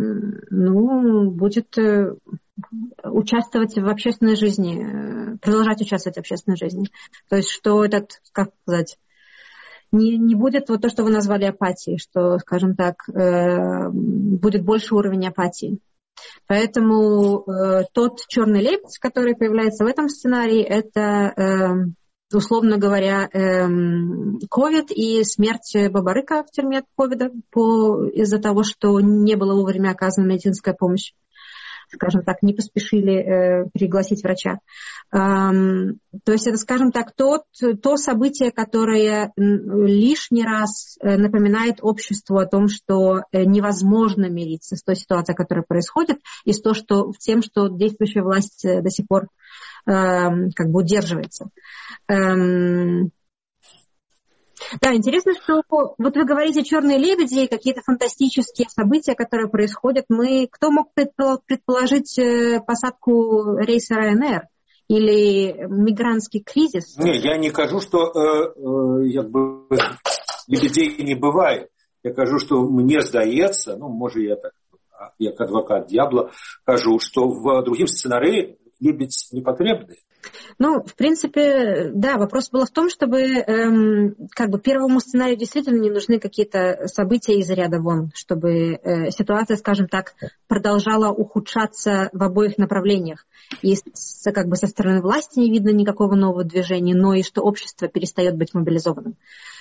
ну, будет участвовать в общественной жизни, продолжать участвовать в общественной жизни. То есть, что этот, как сказать, не, не будет вот то, что вы назвали апатией, что, скажем так, э, будет больше уровень апатии. Поэтому э, тот черный лебедь, который появляется в этом сценарии, это, э, условно говоря, ковид э, и смерть Бабарыка в тюрьме от ковида по, из-за того, что не была вовремя оказана медицинская помощь. Скажем так, не поспешили э, пригласить врача. Эм, то есть это, скажем так, тот, то событие, которое лишний раз напоминает обществу о том, что невозможно мириться с той ситуацией, которая происходит, и с, то, что, с тем, что действующая власть до сих пор э, как бы удерживается. Эм, Да, интересно, что вот вы говорите «черные лебеди», какие-то фантастические события, которые происходят. Мы, кто мог предположить посадку рейса Ryanair или мигрантский кризис? Не, я не кажу, что э, э, бы, лебедей не бывает. Я кажу, что мне здаецца, ну, может, я так, як адвокат дьявола, кажу, что в другим сценарии лебедь не потребный. Ну, в принципе, да, вопрос был в том, чтобы эм, как бы первому сценарию действительно не нужны какие-то события из ряда вон, чтобы э, ситуация, скажем так, продолжала ухудшаться в обоих направлениях. И с, как бы со стороны власти не видно никакого нового движения, но и что общество перестает быть мобилизованным.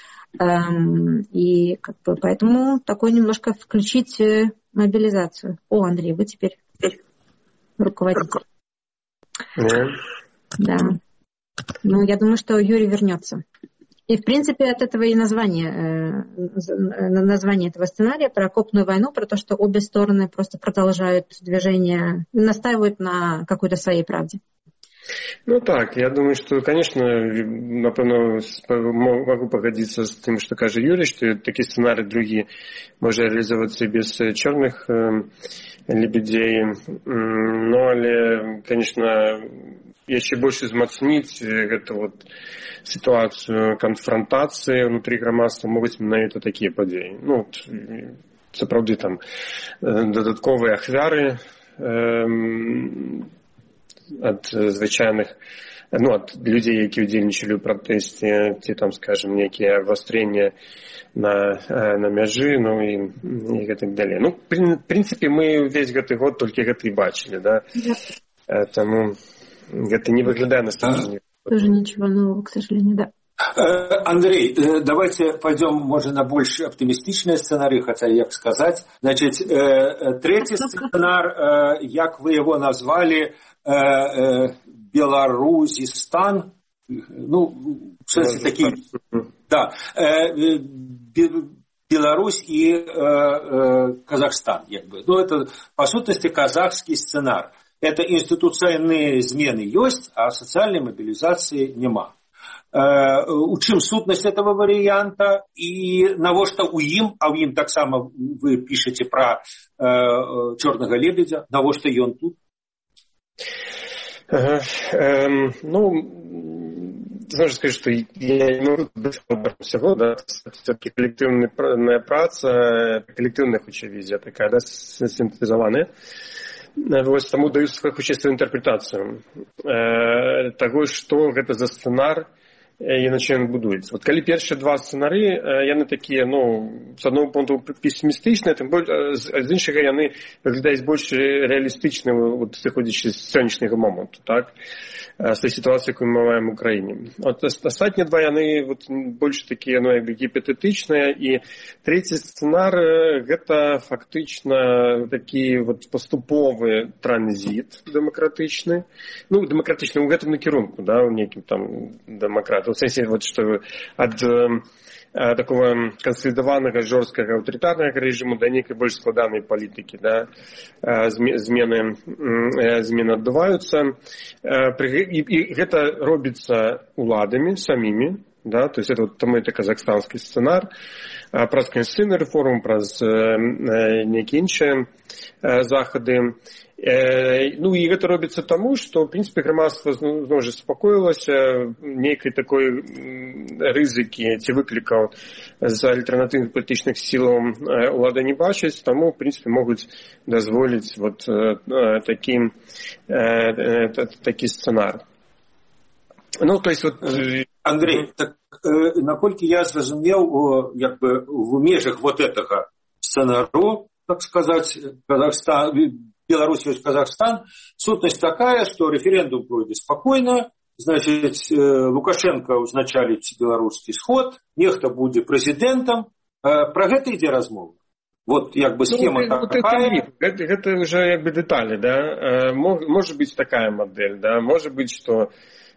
Эм, и как бы поэтому такой немножко включить э, мобилизацию. О, Андрей, вы теперь руководитель. Yeah. Да. Ну, я думаю, что Юрий вернется. И, в принципе, от этого и название, э, название этого сценария про окопную войну, про то, что обе стороны просто продолжают движение, настаивают на какой-то своей правде. Ну так, я думаю, что, конечно, напевно, могу погодиться с тем, что каже Юрий, что такие сценарии другие можно реализовать и без черных э, лебедей. Но, але, конечно, еще больше взмацнить эту вот ситуацию конфронтации внутри громадства могут менавіта такие подеи. Ну, сапраўды там додатковые ахвяры э, ад звычайных, ну, ад людзей, які ўдзельнічалі ў пратэсце, ці там, скажем, нейкія абвастрэння на, на мяжы, ну і, і гэтак далей. Ну, в прынцыпе, мы ўвесь гэты год толькі гэта і бачылі, да? Да. Таму гэта не выглядае на сцэне. Тоже ничего нового, к сожалению, да. Андрей, давайте пойдем, может, на больше оптимистичные сценарии, хотя, як сказать. Значит, третий сценарий, як вы его назвали, Беларусистан, ну, кстати, такие, да, Беларусь и Казахстан, как бы. Ну, это, по сутности, казахский сценарий. Это институционные змены есть, а социальной мобилизации нема. У чым сутнасць этого варианта и на во что у ім, а у ім так само вы пишете про э, черного лебедя, на во что и он тут? Ага, эм, ну, должен сказать, что я не могу быть всего, да, все-таки коллективная праца, коллективная хоча візія такая, да, синтезованная. Вот, тому даю свою худшую интерпретацию э, того, что это за сценар і на чым будуецца. Вот калі першыя два сцэнары, яны такія, ну, з аднаго пункту песімістычныя, тым больш з іншага яны выглядаюць больш рэалістычна, вот, сыходзячы з сённяшняга моманту, так, з той сітуацыі, якую мы маем у краіне. Вот астатнія два яны вот больш такія, ну, як бы гіпотетычныя, і трэці сцэнар гэта фактычна такі вот паступовы транзіт дэмакратычны, ну, дэмакратычны ў гэтым накірунку, да, у нейкім там дэмакрат. В сенсе, вот, что от э, такого консолидованного, жесткого, авторитарного режима до некой больше складанной политики, да, э, змены, э, змены отбываются. Э, и, и это робится уладами самими, да, то есть это вот тому это казахстанский сценар, э, про конституционную реформу, про э, некие іншие э, заходы. Ну і гэта робіцца таму, што ў прынцыпе грамадства зноў жа супакоілася, нейкай такой рызыкі ці выклікаў з альтэрнатыўных палітычных сілаў улада не бачыць, таму ў прынцыпе могуць дазволіць вот такі, такі сцэнар. Ну, то есть вот... Андрей, так наколькі я зразумеў, як бы в межах вот этого сцэнару, так сказать, Казахстан, Беларусь и Казахстан, сутность такая, что референдум пройдет спокойно, значит, Лукашенко узначалить белорусский сход, нехто будет президентом. Про гэта ідзе размова. Вот, як бы схема ну, такая. Это, это, это уже як бы детали, да. Может быть такая модель, да. Может быть, что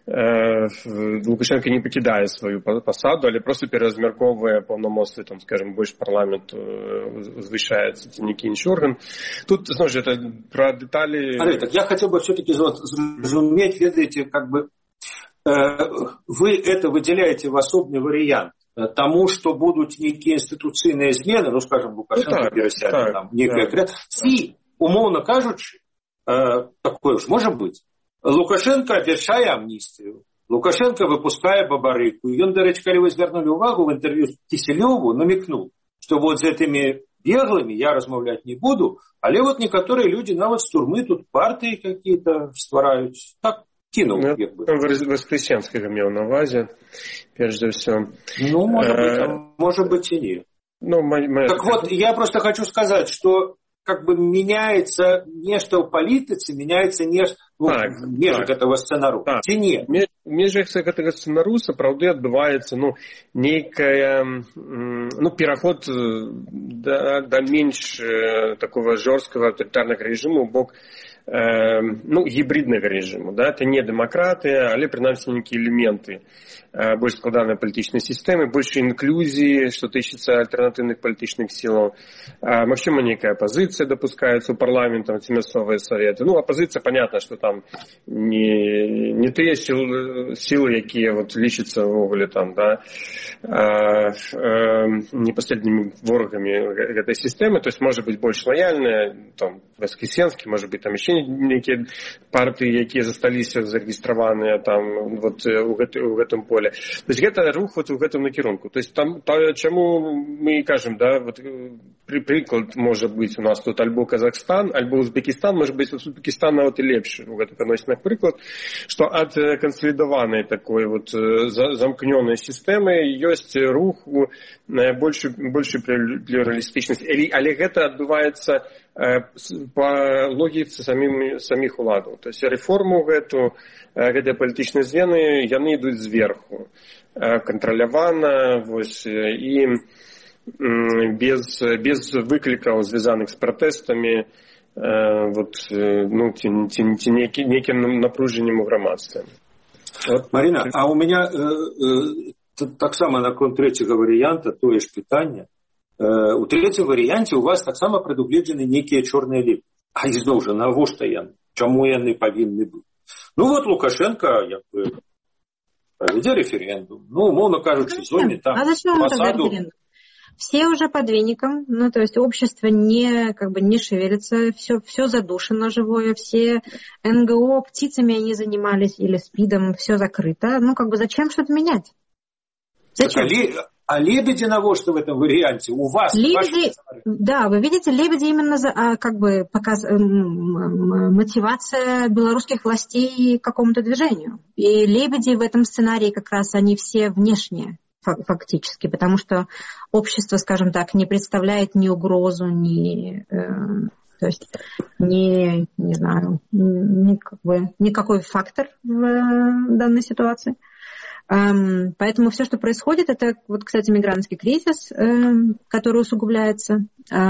Лукашенко не покидает свою посаду, але просто переразмярковывая полномоцтвы, там, скажем, больше парламент возвышается, это некий инший орган. Тут, знаешь, это про детали... Андрей, так я хотел бы все-таки зразуметь, ведаете, как бы э, вы это выделяете в особный вариант тому, что будут некие институционные измены, ну, скажем, Лукашенко пересядет, там, некая... Да. И, умовно кажучи, э, такое уж может быть, Лукашенко абвяшчае амністыю. Лукашенко выпускае бабарыку. І ён, дарэчы, калі вы звярнулі ўвагу, в інтэрв'ю Кісельову намекнул, что вот з этими беглыми я размаўляць не буду, але вот некоторые люди нават з турмы тут партии какие-то ствараюць. Так, кинул. Ну, як бы. Воскресенскага меў на увазе, перш за все. Ну, может быть, а может быть и нет. Ну, мы... Так вот, я просто хочу сказать, что как бы меняется нечто в политике, меняется нечто ну, в межах этого сценару. Так. Ці не? В межах гэтага сцэнару сапраўды адбываецца ну, нейкая ну, пераход да, да менш такого жорсткага аўтарытарнага рэжыму ў бок ну, гібриднага рэжыму, да? Это не дэмакратыя, але прынамсі нейкія элементы больш складанай палітычнай сістэмы, больш інклюзіі, што тычыцца альтэрнатыўных палітычных сілаў. Магчыма, нейкая апазіцыя дапускаецца ў парламентам ці мясцовыя саветы. Ну, апазіцыя, понятна, што там не, не тыя сілы, сілы, якія вот лічацца ўвогуле там, да, непасрэднымі ворагамі гэтай сістэмы, то есть можа быць больш лаяльная, там, Воскресенскі, можа быць, там яшчэ нейкія партыі, якія засталіся зарэгістраваныя там вот у гэтым поле. То есть гэта рух вот у гэтым накірунку. То есть там, то, чаму мы кажам, да, вот при, прыклад можа быць у нас тут альбо Казахстан, альбо Узбекистан, можа быць Узбекистан нават і лепшы у гэтых адносінах прыклад, што ад кансалідаванай такой вот замкнёнай сістэмы ёсць рух у большую, большую плюралістычнасць. Але гэта адбываецца по логіцы самим, самих уладаў. То есть рэформу гэту, гэтыя палітычныя змены, яны ідуць зверху, кантралявана, вось, і без, без выклікаў, звязаных з пратэстамі, вот, ну, ці, ці, ці некі, некім напружаннем у грамадстве. Вот. Марина, а у меня э, э, так само наконт третьего варианта, то есть питание. У третьем варыянце у вас таксама прадугледжаны нейкія чорныя ліпы. А ізноў жа, навошта яны? Чаму яны павінны быць? Ну вот Лукашенко як бы правядзе референдум. Ну, умоўно кажучи, зойме там а зачем посаду. Все уже под веником, ну то есть общество не, как бы, не шевелится, все, все задушено живое, все эн гэ о птицами они занимались или СПИДом, все закрыто. Ну как бы зачем что-то менять? Зачем? А лебеди навошта в этом варианте? У вас? Лебеди, да, вы видите, лебеди именно за, как бы показ, мотивация белорусских властей к какому-то движению. И лебеди в этом сценарии как раз они все внешние фактически, потому что общество, скажем так, не представляет ни угрозу, ни, э, то есть ни, не знаю, ни, как бы, никакой фактор в данной ситуации. Поэтому все, что происходит, это, вот, кстати, мигрантский кризис, который усугубляется,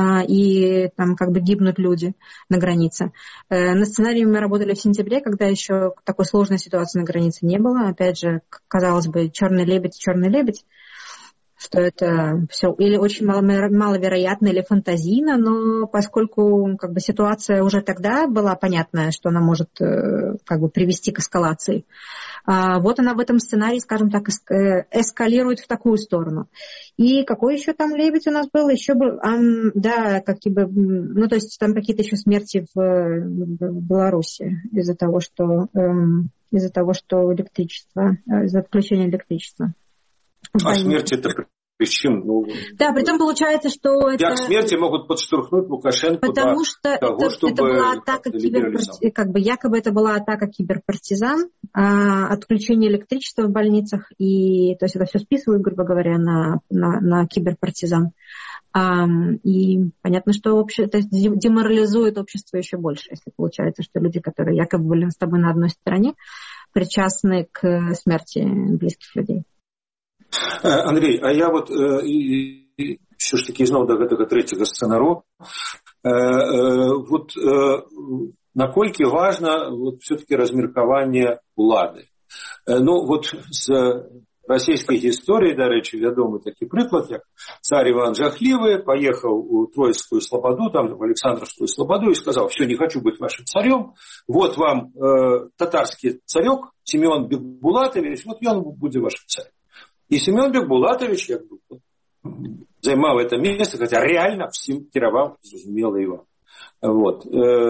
и там как бы гибнут люди на границе. На сценарии мы работали в сентябре, когда еще такой сложной ситуации на границе не было. Опять же, казалось бы, черный лебедь, черный лебедь, что это все или очень мало, маловероятно, или фантазийно, но поскольку как бы ситуация уже тогда была понятная, что она может как бы привести к эскалации, вот она в этом сценарии, скажем так, эскалирует в такую сторону. И какой еще там лебедь у нас был? Еще был, да, как бы, ну то есть там какие-то еще смерти в, в Беларуси из-за того, что из-за того, что электричество, из-за отключения электричества. А смерть это причем? Ну, да, притом получается, что это... Как смерти могут подштурхнуть Лукашенко потому что того, это, чтобы это была атака киберпарти... как бы якобы это была атака киберпартизан, а, отключение электричества в больницах, и то есть это все списывают, грубо говоря, на, на, на киберпартизан. А, и понятно, что общество, то есть деморализует общество еще больше, если получается, что люди, которые якобы были с тобой на одной стороне, причастны к смерти близких людей. Андрей, а я вот э, все ж таки зноў до гэтага трэцяга сцэнару. Э, э, вот э, наколькі важно вот, все-таки размеркаванне улады. Э, ну вот з расійскай гісторыі, дарэчы, вядомы такі прыклад, як царь Иван Жахлівы поехал у Троицкую слободу, там в Александровскую слободу и сказал: все, не хочу быть вашим царем, вот вам э, татарский царек Семен Бекбулатович, вот он будет вашим царем. И Семен Бекбулатович як бы, займаў это место, хотя реально всем кіраваў, зразумела его. Вот.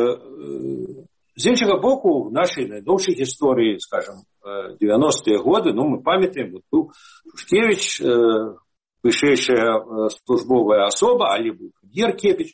З іншага боку, в нашей найдовшей гісторыі, скажем, девяностые годы, ну, мы памятаем, вот был Шушкевич, вышэйшая службовая особа, але был Геркевич.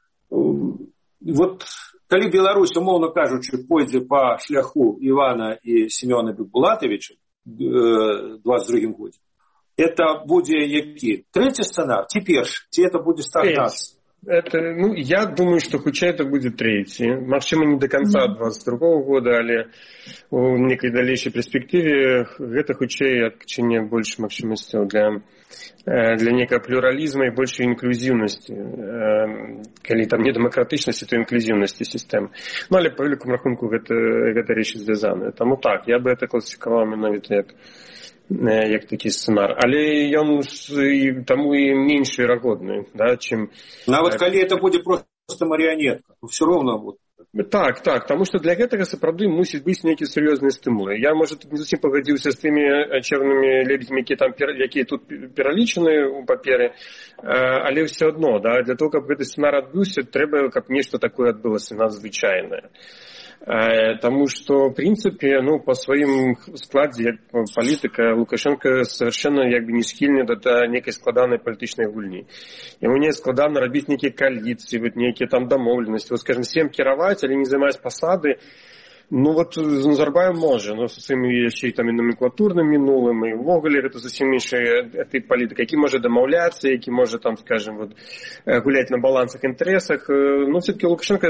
Вот, калі Беларусь, умоўна кажучы, пойдзе по шляху Ивана и Семена Бекбулатовича двадцать другім годзе, это будзе які? Трэці сцэнар? Ці першы? Ці это будзе стагнацыя? это, ну, я думаю, што хутчэй это будзе трэці. Магчыма, не до конца двадцать другого года, але у некай далейшай перспектыве гэта хутчэй адчыне больш магчымасцяў для для некага плюралізма і большай інклюзіўнасці. Калі там не дэмакратычнасці, то інклюзіўнасці сістэмы. Ну, але па вялікому рахунку гэта, гэта рэчы звязаныя. Таму так, я бы это класіфікаваў менавіта як як такі сцэнар, але ён і таму і менш верагодны, да, чым нават калі это будзе проста марыянетка, то все роўна вот. Так, так, таму што для гэтага сапраўды мусіць быць нейкія сур'ёзныя стымулы. Я, можа, тут не зусім пагадзіўся з тымі чэрвымі лебедзямі, якія там якія тут пералічаны ў паперы, але ўсё адно, да, для того, каб гэты сцэнар адбыўся, трэба, каб нешта такое адбылася надзвычайнае. Потому что, в принципе, ну, по своим складе политика Лукашенко совершенно як бы не схильны до некой складанной политичной гульни. Ему не складано робить некие коалиции, вот некие там домовленности. Вот, скажем, всем кировать или не занимать посады. Ну, вот Назарбаев може, но з цим ще й там і номенклатурним минулим, і ввогуле це зовсім інший тип політики, який може домовлятися, який може там, скажем, вот, гуляти на балансах, інтересах. Ну, все-таки Лукашенко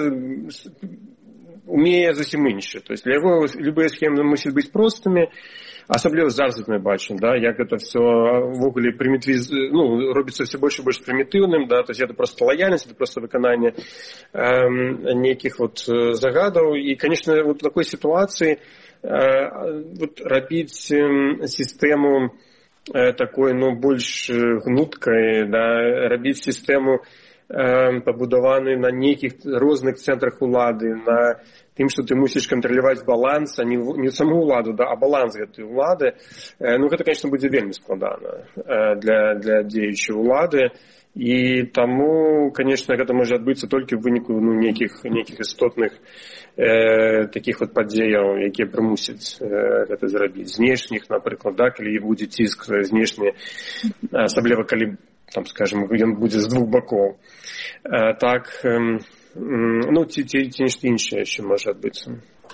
уміє зовсім інше. Тобто для його любі схеми мусять бути простими, особливо зараз ми бачимо, да, як це все ввогуле примітивіз, ну, робиться все більше і більше примітивним, да, тобто це просто лояльність, це просто виконання е, неких вот загадів. І, звісно, вот в такій ситуації е, вот, робити систему е, такой, ну, більш гнуткою, да, робити систему побудований на неких різних центрах влади, на тим, що ти мусиш контролювати баланс, а не, не саму владу, да, а баланс цієї влади. Ну, це, звісно, буде вельми складно для, для діючої влади. І тому, звісно, це може відбутися тільки в виніку, ну, неких, неких істотних е, таких от подіїв, які примусять е, це зробити. Знешніх, наприклад, да, коли буде тиск знешній, особливо коли, там, скажем, він буде з двох боків. Так, ну, ті, ті, ті інші ще може відбутися.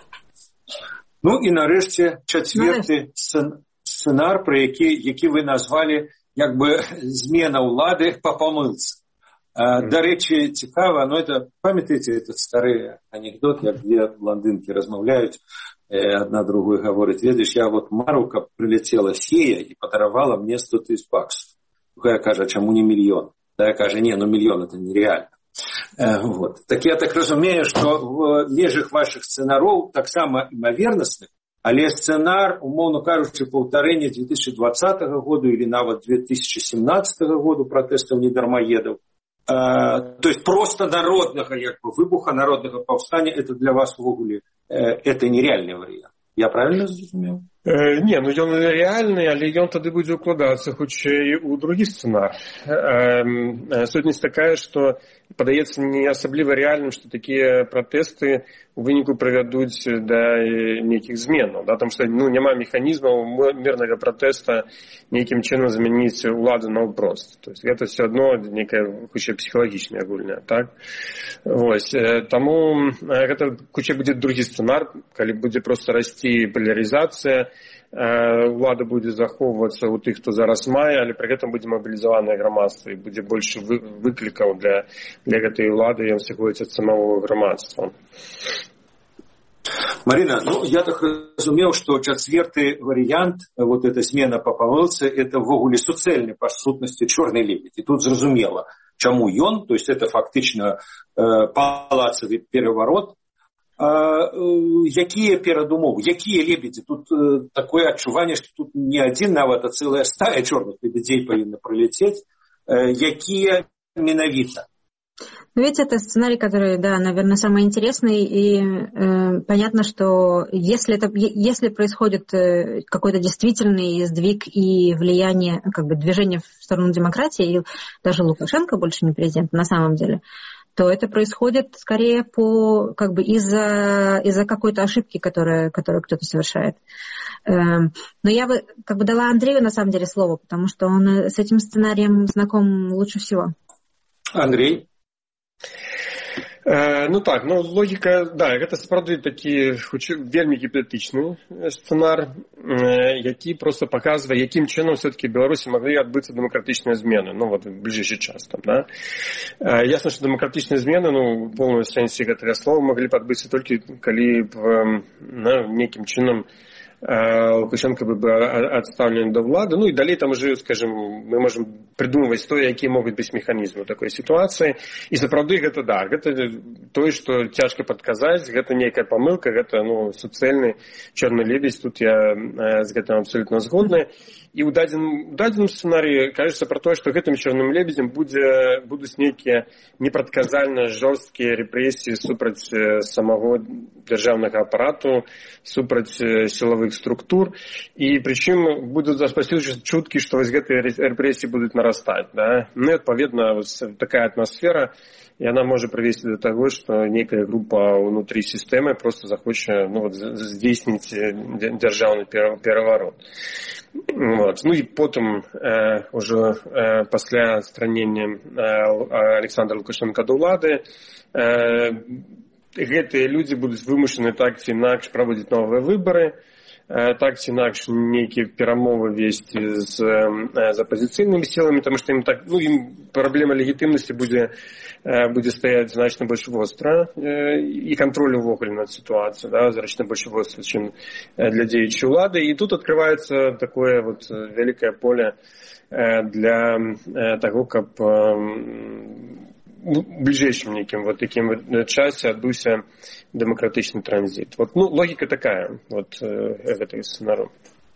Ну і нарешті четвертий сценар, про який, який ви назвали, якби зміна влади по помилці. До речі, цікаво, ну, это, пам'ятаєте, этот старий анекдот, як дві блондинки розмовляють, одна другой говорить, видиш, я вот Марука прилетела сея і подарувала мені сто тисяч баксів. Я кажу, чому не мільйон? Та я кажу, ні, ну мільйон це нереально. Вот. Так я так разумею, что в межах ваших сценаров так само имоверностных, але сценар, умовно кажучи, повторення две тысячи двадцатого года или нават две тысячи семнадцатого года протестов недармоедов, э, то есть просто народного, як бы, выбуха народного повстания, это для вас в вогуле, э, это нереальный вариант. Я правильно зрозумів? Э, не, ну ён реальный, але ён тады будзе укладацца хутчэй у другі сцэнар. Э, сутнасць такая, што падаецца не асабліва рэальным, што такія пратэсты у выніку правядуць да нейкіх зменаў, да, там што, ну, няма механізмаў мірнага пратэста нейкім чынам змяніць уладу наўпрост. То есть гэта все адно некая хутчэй псіхалагічная гульня, так? Вось, таму гэта хутчэй будзе другі сцэнар, калі будзе проста расці полярызацыя, улада будзе захоўвацца у тых, хто зараз мае, але пры гэтым будзе мабілізаванае грамадства і будзе больш выклікаў для, для гэтай улады, ён сыходзіць ад самого грамадства. Марина, ну, я так разумеў, што чацверты варыянт, вот эта змена по памылцы, это ввогуле суцэльны па сутнасці чорны лебедь. І тут зразумела, чаму ён, то есть это фактычна э, палацавы пераварот. А, э, якія перадумовы, якія лебедзі? Тут э, такое адчуванне, што тут не адзін нават, а цэлая стая чорных лебедзей павінна прылецець. Э, якія менавіта? Ну, ведь это сценарий, который, да, наверное, самый интересный, и э, понятно, что если, это, если происходит э, какой-то действительный сдвиг и влияние, как бы движение в сторону демократии, и даже Лукашенко больше не президент на самом деле, то это происходит скорее по, как бы из-за, из-за какой-то ошибки, которая, которую кто-то совершает. Э, но я бы, как бы, дала Андрею на самом деле слово, потому что он с этим сценарием знаком лучше всего. Андрей? Ну так, ну логіка, да, гэта сапраўды такі вельмі гіпотетычны сцэнар, які просто паказвае, якім чынам все-таки Беларусі маглі адбыцца дэмакратычныя змены, ну вот в бліжэйшы час там, да. Ясна, што дэмакратычныя змены, ну, в поўным сэнсе гэтага слова маглі б адбыцца толькі калі б, ну, некім чынам Лукашенко бы адстаўлены да ўлады, ну і далей там уже, скажем, мы можем придумываць то, якія могуць быць механізмы такой сітуацыі, і сапраўды гэта да, гэта тое, што цяжка падказаць, гэта нейкая памылка, гэта, ну, суцэльны чорны лебедзь, тут я з гэтым абсолютно згодны. І ў дадзеным, дадзеным сцэнарыі кажется пра тое, што гэтым чорным лебедзем будзе, будуць нейкія непрадказальна жорсткія рэпрэсіі супраць самого дзяржаўнага апарату, супраць сілавых структур, і прычым будуць распаўсюджваць чуткі, што вось гэтыя рэпрэсіі будуць нарастаць, да? Ну і адпаведна вось такая атмасфера, яна можа прывесці да таго, што нейкая група ўнутры сістэмы проста захоча, ну, вот, здзейсніць дзяржаўны пераварот. Вот. Ну і потым э, уже э, пасля адстранення э, Александра Лукашенка ад улады э, гэтыя людзі будуць вымушаны так ці інакш праводзіць новыя выбары, э, так ці інакш нейкія перамовы весці з, э, з апазіцыйнымі сіламі, таму што ім так, ну, ім праблема легітымнасці будзе будзе стаяць значна больш востра, і кантроль увогуле над сітуацыяй, да, значна больш востра, чым для дзеючай улады. І тут адкрываецца такое вот вялікае поле для таго, каб у бліжэйшым нейкім вот такім часе адбыўся дэмакратычны транзіт. Вот, ну, логіка такая вот гэтага сцэнару.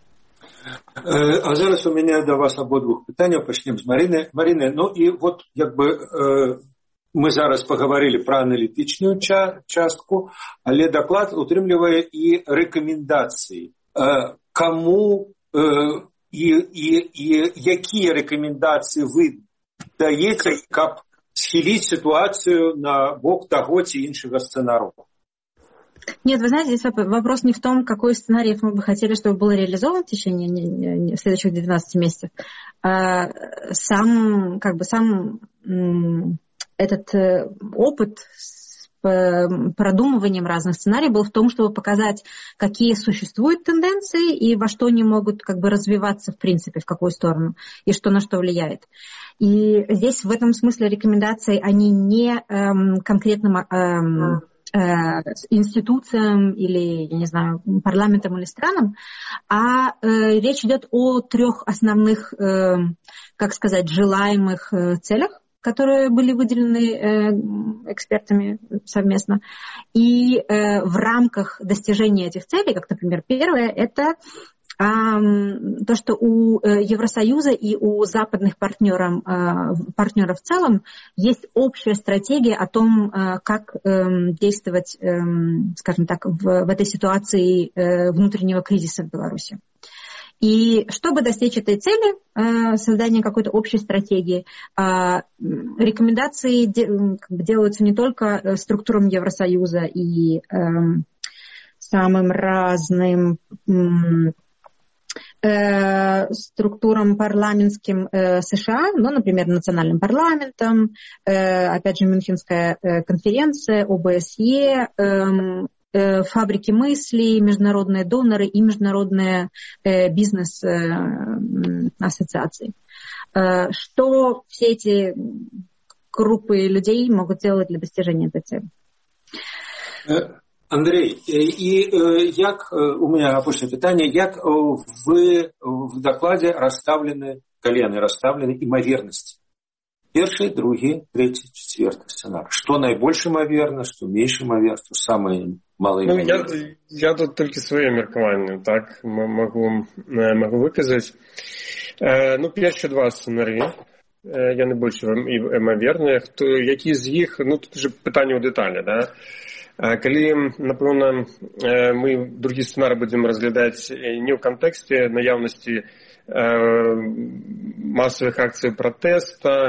А зараз у меня до вас абодвух пытанняў, пачнем з Марыны. Марыны, ну і вот як бы мы зараз паговорили про аналітычную частку, але доклад утрымлівае і рэкамендацыі. Каму і, і, і якія рэкамендацыі вы даеце, каб схіліць ситуацию на бок того ці іншага сцэнару? Нет, вы знаете, здесь вопрос не в том, какой сценарий мы бы хотели, чтобы был реализован в течение следующих двенадцати месяцев. А сам, как бы сам этот опыт с продумыванием разных сценариев был в том, чтобы показать, какие существуют тенденции и во что они могут как бы развиваться в принципе, в какую сторону, и что на что влияет. И здесь в этом смысле рекомендации, они не эм, конкретным эм, э, институциям или, я не знаю, парламентам или странам, а э, речь идет о трех основных, э, как сказать, желаемых э, целях, которые были выделены э, экспертами совместно. И э, в рамках достижения этих целей, как, например, первое, это э, то, что у э, Евросоюза и у западных партнеров, э, партнеров в целом есть общая стратегия о том, э, как э, действовать, э, скажем так, в, в этой ситуации э, внутреннего кризиса в Беларуси. И чтобы достичь этой цели, создания какой-то общей стратегии, рекомендации делаются не только структурам Евросоюза и самым разным структурам парламентским США, ну, например, национальным парламентом, опять же, Мюнхенская конференция, О Бэ Эс Е, фабрики мыслей, международные доноры и международные э, бизнес-ассоциации. Э, что все эти группы людей могут делать для достижения этой цели? Андрей, и як, у меня апошняе пытанне, як вы в докладе расставлены, колены расставлены имоверности? Першы, другі, трэці, чацвёрты сцэнар. Што найбольш імаверна, што менш імаверна, што самае малае ну, я, я тут толькі свае меркаванні, так, магу, магу выказаць. Э, ну, першыя два сцэнарыі, э, яны больш імаверныя. Які з іх, ну, тут уже пытанне ў дэталі, да? Э, калі, напэўна, э, мы другі сцэнар будзем разглядаць не ў кантэксце наяўнасці э, масавых акцый пратэста,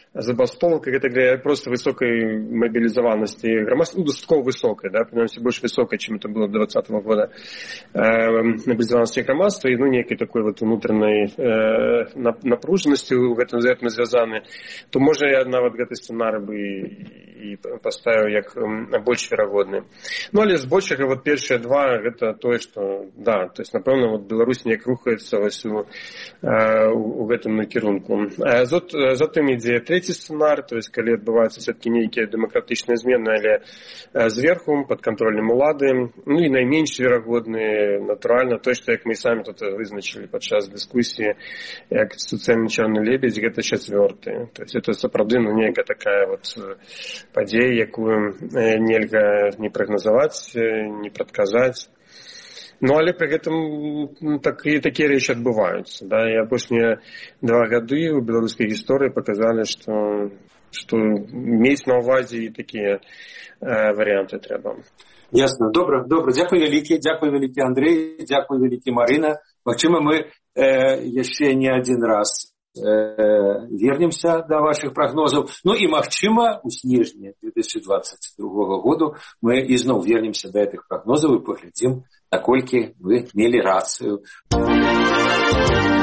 забастовак, гэта для просто высокай мабілізаванасці грамадства, ну, дастаткова высокай, да, прынамсі больш высокай, чым это было до двадцатого года, э, мабілізаванасці грамадства, і ну, нейкай такой вот унутранай э, напружанасці ў гэтым з гэтым звязаны, то можа я нават гэты сцэнарый бы і, і паставіў як больш верагодны. Ну, але збольшага вот першыя два гэта тое, што да, то есть напэўна вот Беларусь неяк рухаецца вось у, у гэтым накірунку. Зот, затым ідзе трэці сцэнар, то есть калі адбываюцца все-таки нейкія дэмакратычныя змены, але зверху пад кантролем улады, ну і найменш верагодны натуральна тое, што як мы самі тут вызначылі падчас дыскусіі, як суцэльны чорны лебедзь, гэта чацвёрты. То есть это сапраўды ну нейкая такая вот падзея, якую нельга не прагназаваць, не прадказаць. Ну, але пры гэтым такі, такія рэчы адбываюцца. Да? І апошнія два гады ў беларускай гісторыі паказалі, што, што мець на ўвазе і такія э, варыянты трэба. Ясно. Добра, добра. Дзякуй вялікі, дзякуй вялікі Андрэй, дзякуй вялікі Марына. Магчыма, мы э, яшчэ не адзін раз э, вернемся да вашых прагнозаў. Ну і магчыма, у снежні две тысячи двадцать другого году мы ізноў вернемся да гэтых прагнозаў і паглядзім, наколькі вы мелі рацыю.